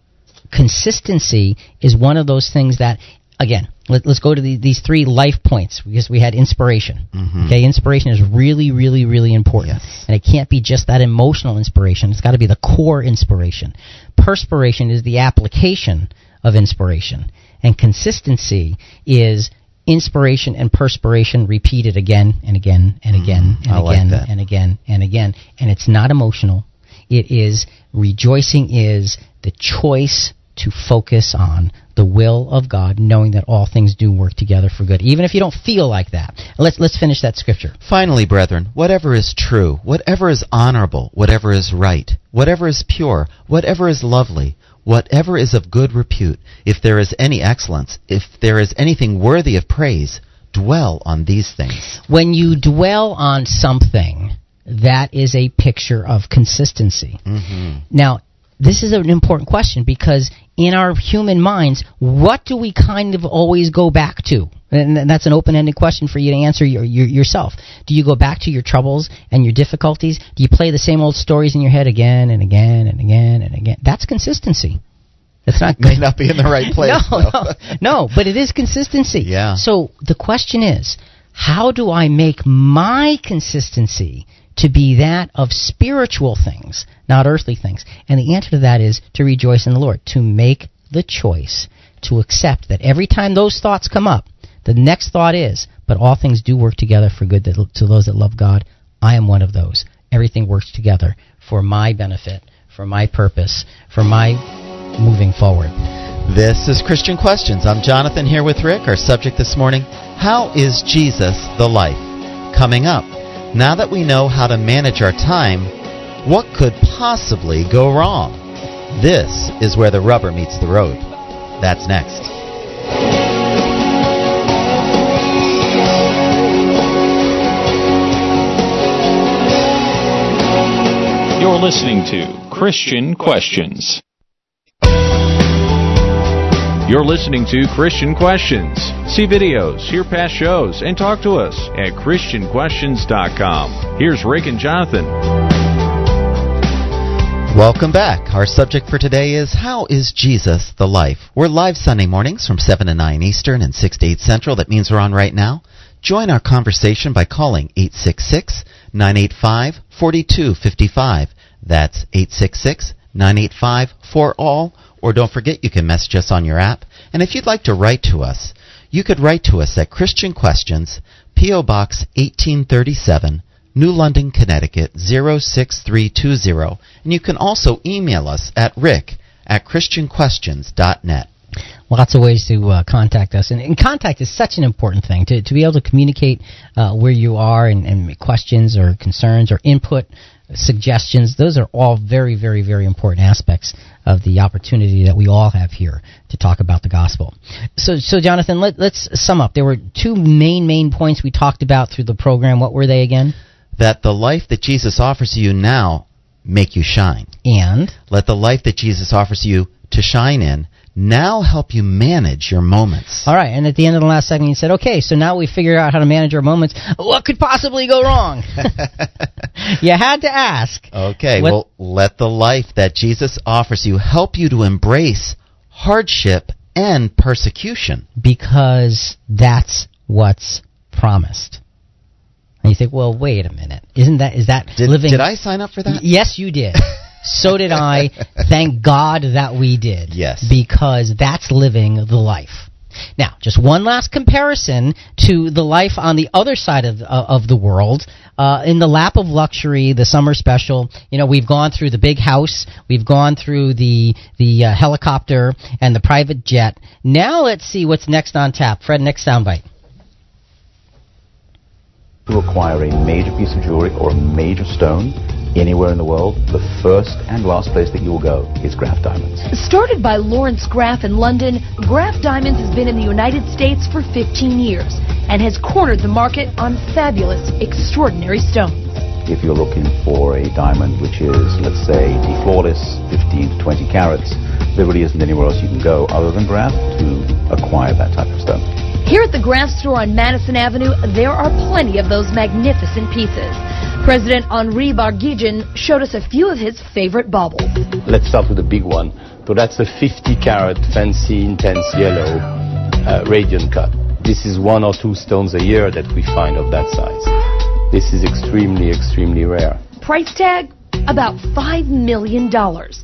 consistency is one of those things that, again, let, let's go to the, these three life points, because we had inspiration. Mm-hmm. Okay, inspiration is really, really, really important. Yes. And it can't be just that emotional inspiration. It's got to be the core inspiration. Perspiration is the application of inspiration. And consistency is inspiration and perspiration repeated again and again and again and I like again that. and again and again. And it's not emotional. It is, rejoicing is the choice to focus on the will of God, knowing that all things do work together for good, even if you don't feel like that. Let's let's finish that scripture. Finally, brethren, whatever is true, whatever is honorable, whatever is right, whatever is pure, whatever is lovely, whatever is of good repute, if there is any excellence, if there is anything worthy of praise, dwell on these things. When you dwell on something, that is a picture of consistency. Mm-hmm. Now, this is an important question, because in our human minds, what do we kind of always go back to? And that's an open-ended question for you to answer your, your, yourself. Do you go back to your troubles and your difficulties? Do you play the same old stories in your head again and again and again and again? That's consistency. It's not May not be in the right place. no, no, no, but it is consistency. Yeah. So the question is, how do I make my consistency to be that of spiritual things, not earthly things? And the answer to that is to rejoice in the Lord, to make the choice to accept that every time those thoughts come up, the next thought is, but all things do work together for good to those that love God. I am one of those. Everything works together for my benefit, for my purpose, for my moving forward. This is Christian Questions. I'm Jonathan here with Rick. Our subject this morning, how is Jesus the life? Coming up, now that we know how to manage our time, what could possibly go wrong? This is where the rubber meets the road. That's next. You're listening to Christian Questions. You're listening to Christian Questions. See videos, hear past shows, and talk to us at Christian Questions dot com. Here's Rick and Jonathan. Welcome back. Our subject for today is How is Jesus the Life? We're live Sunday mornings from seven to nine Eastern and six to eight Central. That means we're on right now. Join our conversation by calling eight six six, nine eight five, four two five five. That's eight six six, nine eight five, four all. Or don't forget, you can message us on your app. And if you'd like to write to us, you could write to us at Christian Questions, P O. Box eighteen thirty-seven, New London, Connecticut, zero six three two zero. And you can also email us at rick at christian questions dot net. Lots of ways to uh, contact us. And, and contact is such an important thing, to, to be able to communicate uh, where you are and, and make questions or concerns or input, suggestions. Those are all very, very, very important aspects of the opportunity that we all have here to talk about the gospel. So, so Jonathan, let, let's sum up. There were two main, main points we talked about through the program. What were they again? That the life that Jesus offers you now make you shine. And? Let the life that Jesus offers you to shine in now help you manage your moments. All right, and at the end of the last segment, you said, okay, so now we figured out how to manage our moments. What could possibly go wrong? You had to ask. Okay, what? Well, let the life that Jesus offers you help you to embrace hardship and persecution. Because that's what's promised. And you think, well, wait a minute. Isn't that, is that did, living... Did I sign up for that? Y- yes, you did. So did I. Thank God that we did. Yes. Because that's living the life. Now, just one last comparison to the life on the other side of, uh, of the world. Uh, in the lap of luxury, the summer special, you know, we've gone through the big house, we've gone through the, the uh, helicopter and the private jet. Now let's see what's next on tap. Fred, next soundbite. To acquire a major piece of jewelry or a major stone anywhere in the world, the first and last place that you will go is Graff Diamonds. Started by Lawrence Graff in London, Graff Diamonds has been in the United States for fifteen years and has cornered the market on fabulous, extraordinary stones. If you're looking for a diamond which is, let's say, the flawless fifteen to twenty carats, there really isn't anywhere else you can go other than Graff to acquire that type of stone. Here at the Graff store on Madison Avenue, there are plenty of those magnificent pieces. President Henri Barguigin showed us a few of his favorite baubles. Let's start with the big one. So that's a fifty carat fancy intense yellow uh, radiant cut. This is one or two stones a year that we find of that size. This is extremely, extremely rare. Price tag, about five million dollars.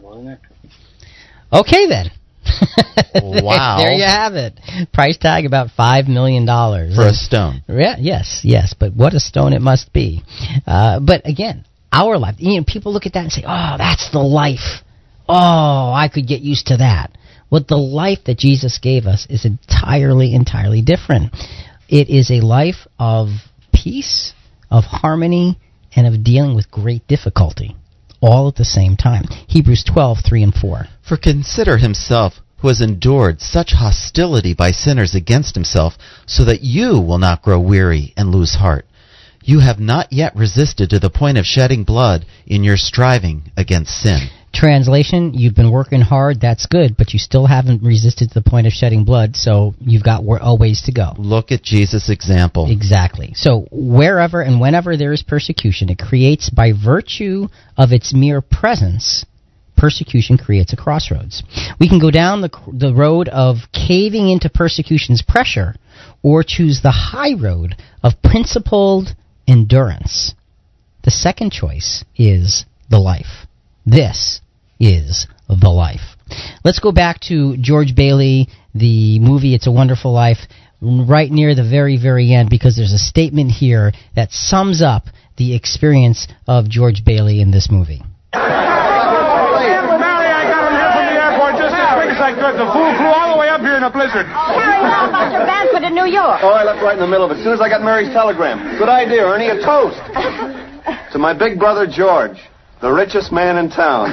Okay then. Wow. There you have it. Price tag about five million dollars. For a stone. Yeah, yes, yes, but what a stone it must be. Uh, but again, our life, you know, people look at that and say, oh, that's the life. Oh, I could get used to that. Well, the life that Jesus gave us is entirely, entirely different. It is a life of peace, of harmony, and of dealing with great difficulty, all at the same time. Hebrews twelve, three and four. For consider himself who has endured such hostility by sinners against himself, so that you will not grow weary and lose heart. You have not yet resisted to the point of shedding blood in your striving against sin. Translation, you've been working hard, that's good, but you still haven't resisted to the point of shedding blood, so you've got a ways to go. Look at Jesus' example. Exactly. So wherever and whenever there is persecution, it creates, by virtue of its mere presence, persecution creates a crossroads. We can go down the, the road of caving into persecution's pressure, or choose the high road of principled endurance. The second choice is the life. This is the life. Let's go back to George Bailey, the movie It's a Wonderful Life, right near the very, very end, because there's a statement here that sums up the experience of George Bailey in this movie. The fool flew all the way up here in a blizzard. Harry, how about your banquet in New York? Oh, I left right in the middle of it. As soon as I got Mary's telegram. Good idea, Ernie. A toast. To my big brother, George, the richest man in town.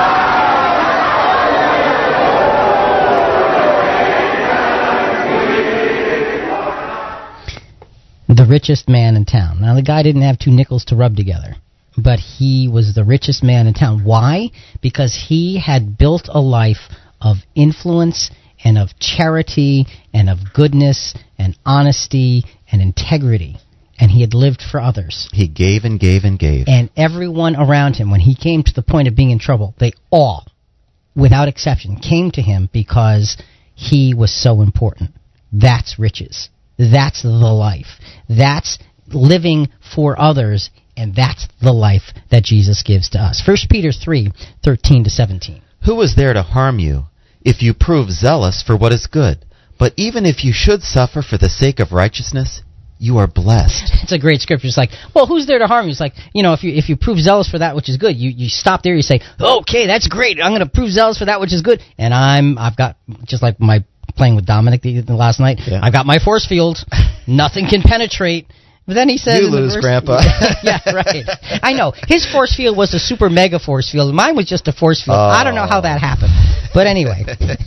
The richest man in town. Now, the guy didn't have two nickels to rub together, but he was the richest man in town. Why? Because he had built a life of influence and of charity and of goodness and honesty and integrity. and he had lived for others. He gave and gave and gave. And everyone around him, when he came to the point of being in trouble, they all, without exception, came to him because he was so important. That's riches. That's the life. That's living for others, and that's the life that Jesus gives to us. First Peter three, thirteen to seventeen. Who is there to harm you if you prove zealous for what is good? But even if you should suffer for the sake of righteousness, you are blessed. It's a great scripture. It's like, well, who's there to harm you? It's like, you know, if you if you prove zealous for that which is good, you, you stop there, you say, okay, that's great. I'm going to prove zealous for that which is good. And I'm, I've got, just like my playing with Dominic the, the last night, yeah. I've got my force field. Nothing can penetrate. But then he says, "You lose, verse, Grandpa." Yeah, right. I know his force field was a super mega force field. Mine was just a force field. Oh. I don't know how that happened, but anyway,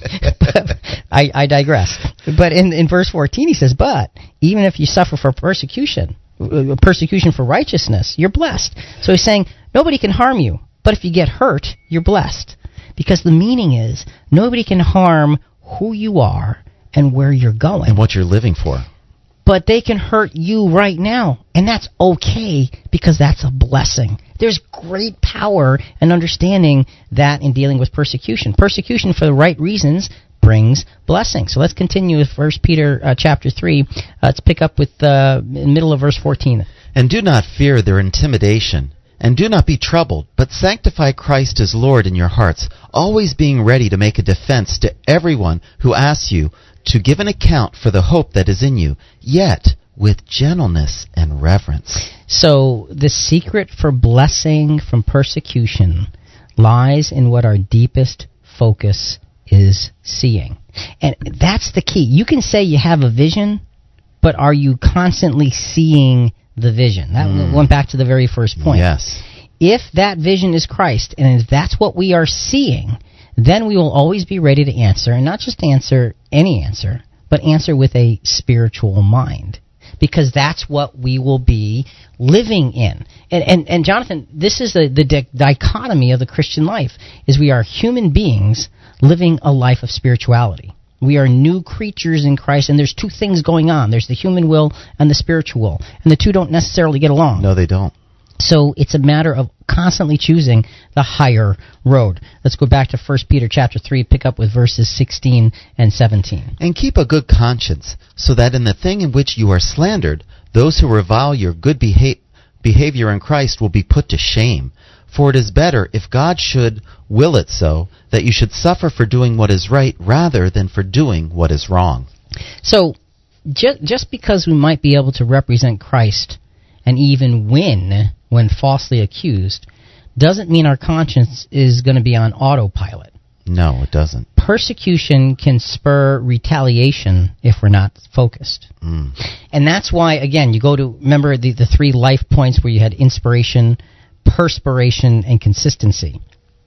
but I, I digress. But in in verse fourteen, he says, "But even if you suffer for persecution, uh, persecution for righteousness, you're blessed." So he's saying nobody can harm you, but if you get hurt, you're blessed, because the meaning is nobody can harm who you are and where you're going and what you're living for. But they can hurt you right now, and that's okay, because that's a blessing. There's great power and understanding that in dealing with persecution. Persecution for the right reasons brings blessing. So let's continue with First Peter uh, chapter three. Uh, let's pick up with uh, in the middle of verse fourteen. And do not fear their intimidation, and do not be troubled, but sanctify Christ as Lord in your hearts, always being ready to make a defense to everyone who asks you to give an account for the hope that is in you, yet with gentleness and reverence. So the secret for blessing from persecution lies in what our deepest focus is seeing. And that's the key. You can say you have a vision, but are you constantly seeing the vision? That mm. went back to the very first point. Yes. If that vision is Christ, and if that's what we are seeing, then we will always be ready to answer, and not just answer any answer, but answer with a spiritual mind, because that's what we will be living in. And and, and Jonathan, this is the, the di- dichotomy of the Christian life, is we are human beings living a life of spirituality. We are new creatures in Christ, and there's two things going on. There's the human will and the spiritual will, and the two don't necessarily get along. No, they don't. So it's a matter of constantly choosing the higher road. Let's go back to First Peter chapter three, pick up with verses sixteen and seventeen. And keep a good conscience, so that in the thing in which you are slandered, those who revile your good beha- behavior in Christ will be put to shame. For it is better, if God should will it so, that you should suffer for doing what is right rather than for doing what is wrong. So ju- just because we might be able to represent Christ and even win when falsely accused, doesn't mean our conscience is going to be on autopilot. No, it doesn't. Persecution can spur retaliation if we're not focused. Mm. And that's why, again, you go to, remember the, the three life points where you had inspiration, perspiration, and consistency.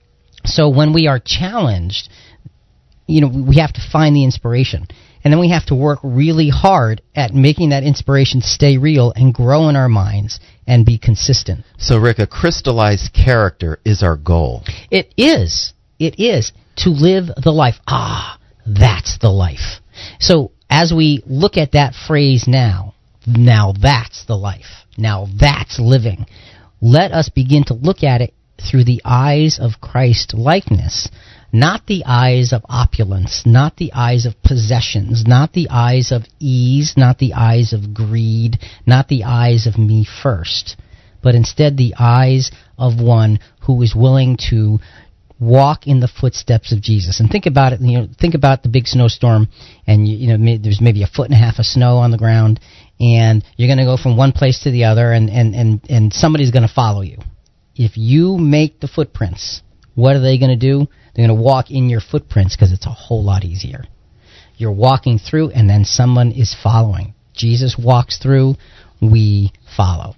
So when we are challenged, you know, we have to find the inspiration. And then we have to work really hard at making that inspiration stay real and grow in our minds and be consistent. So, Rick, a crystallized character is our goal. It is. It is. To live the life. Ah, that's the life. So, as we look at that phrase now, now that's the life. Now that's living. Let us begin to look at it through the eyes of Christ-likeness. Not the eyes of opulence, not the eyes of possessions, not the eyes of ease, not the eyes of greed, not the eyes of me first, but instead the eyes of one who is willing to walk in the footsteps of Jesus. And think about it, you know, think about the big snowstorm, and you, you know, may, there's maybe a foot and a half of snow on the ground, and you're going to go from one place to the other, and, and, and, and somebody's going to follow you. If you make the footprints, what are they going to do? They're going to walk in your footprints because it's a whole lot easier. You're walking through, and then someone is following. Jesus walks through, we follow.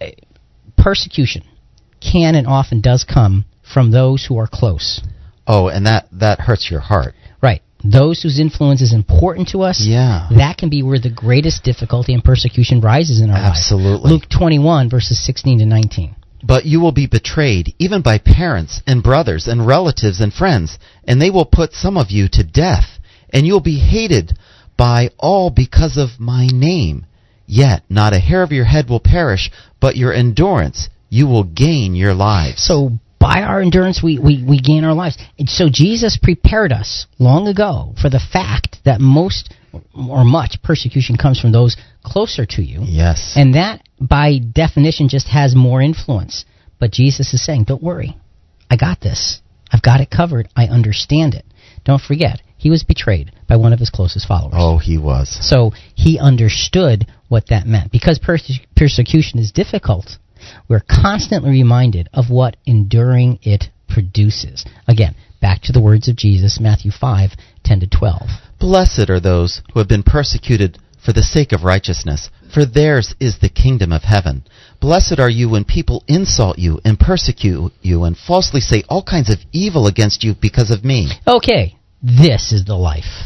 Persecution can and often does come from those who are close. Oh, and that, that hurts your heart. Right. Those whose influence is important to us, yeah. That can be where the greatest difficulty and persecution rises in our life. Absolutely. Luke twenty-one, verses sixteen to nineteen. But you will be betrayed, even by parents and brothers and relatives and friends, and they will put some of you to death, and you will be hated by all because of my name. Yet not a hair of your head will perish, but your endurance, you will gain your lives. So by our endurance, we, we, we gain our lives. And so Jesus prepared us long ago for the fact that most or much persecution comes from those closer to you. Yes. And that, by definition, just has more influence. But Jesus is saying, don't worry. I got this. I've got it covered. I understand it. Don't forget, he was betrayed by one of his closest followers. Oh, he was. So he understood what that meant. Because perse- persecution is difficult, we're constantly reminded of what enduring it produces. Again, back to the words of Jesus, Matthew five, ten to twelve. Blessed are those who have been persecuted for the sake of righteousness, for theirs is the kingdom of heaven. Blessed are you when people insult you and persecute you and falsely say all kinds of evil against you because of me. Okay, this is the life.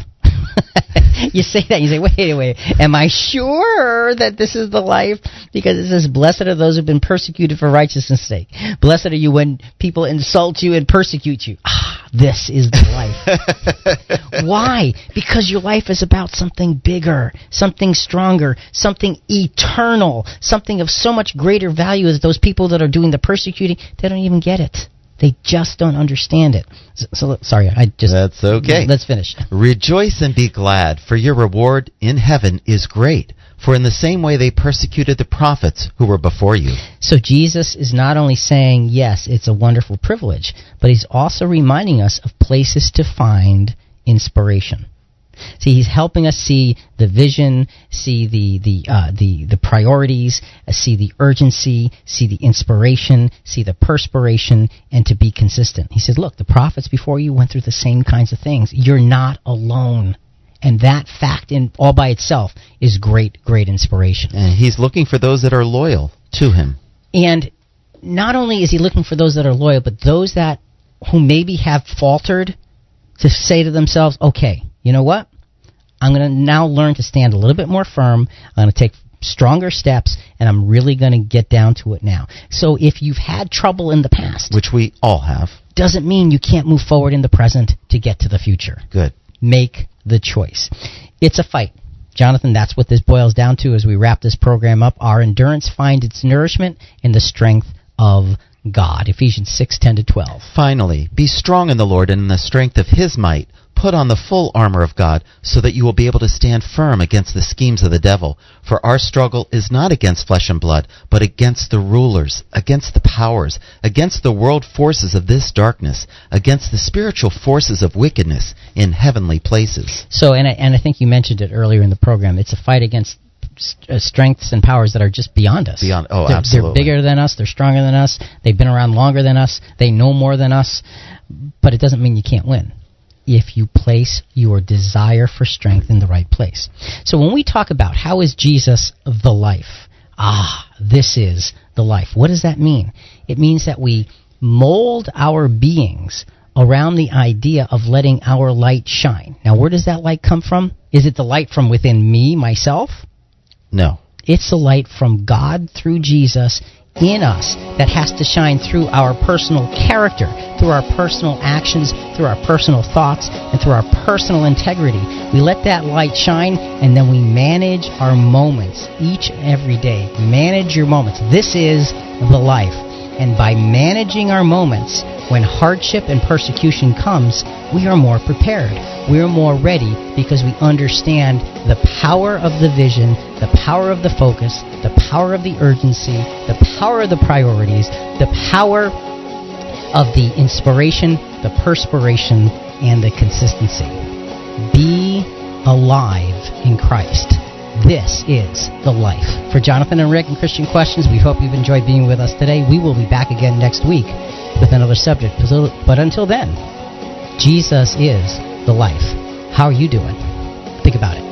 You say that, you say, wait, wait, am I sure that this is the life? Because it says, blessed are those who have been persecuted for righteousness' sake. Blessed are you when people insult you and persecute you. Ah, this is the life. Why? Because your life is about something bigger, something stronger, something eternal, something of so much greater value as those people that are doing the persecuting. They don't even get it. They just don't understand it. So, so sorry, I just... That's okay. Let's finish. Rejoice and be glad, for your reward in heaven is great. For in the same way they persecuted the prophets who were before you. So Jesus is not only saying, yes, it's a wonderful privilege, but he's also reminding us of places to find inspiration. See, he's helping us see the vision, see the the uh, the the priorities, uh, see the urgency, see the inspiration, see the perspiration, and to be consistent. He says, look, the prophets before you went through the same kinds of things. You're not alone. And that fact in all by itself is great, great inspiration. And he's looking for those that are loyal to him. And not only is he looking for those that are loyal, but those that who maybe have faltered to say to themselves, okay, you know what? I'm going to now learn to stand a little bit more firm. I'm going to take stronger steps, and I'm really going to get down to it now. So if you've had trouble in the past, which we all have, doesn't mean you can't move forward in the present to get to the future. Good. Make the choice. It's a fight. Jonathan, that's what this boils down to as we wrap this program up. Our endurance finds its nourishment in the strength of God. Ephesians six, ten to twelve. Finally, be strong in the Lord and in the strength of his might. Put on the full armor of God so that you will be able to stand firm against the schemes of the devil. For our struggle is not against flesh and blood, but against the rulers, against the powers, against the world forces of this darkness, against the spiritual forces of wickedness in heavenly places. So, and I, and I think you mentioned it earlier in the program, it's a fight against st- strengths and powers that are just beyond us. Beyond, oh, they're, absolutely. They're bigger than us, they're stronger than us, they've been around longer than us, they know more than us, but it doesn't mean you can't win if you place your desire for strength in the right place. So when we talk about how is Jesus the life, ah, this is the life. What does that mean? It means that we mold our beings around the idea of letting our light shine. Now, where does that light come from? Is it the light from within me, myself? No. It's the light from God through Jesus in us that has to shine through our personal character, through our personal actions, through our personal thoughts, and through our personal integrity. We let that light shine, and then we manage our moments each and every day. Manage your moments. This is the life. And by managing our moments, when hardship and persecution comes, we are more prepared. We are more ready because we understand the power of the vision, the power of the focus, the power of the urgency, the power of the priorities, the power of the inspiration, the perspiration, and the consistency. Be alive in Christ. This is the life. For Jonathan and Rick and Christian Questions, we hope you've enjoyed being with us today. We will be back again next week with another subject. But until then, Jesus is the life. How are you doing? Think about it.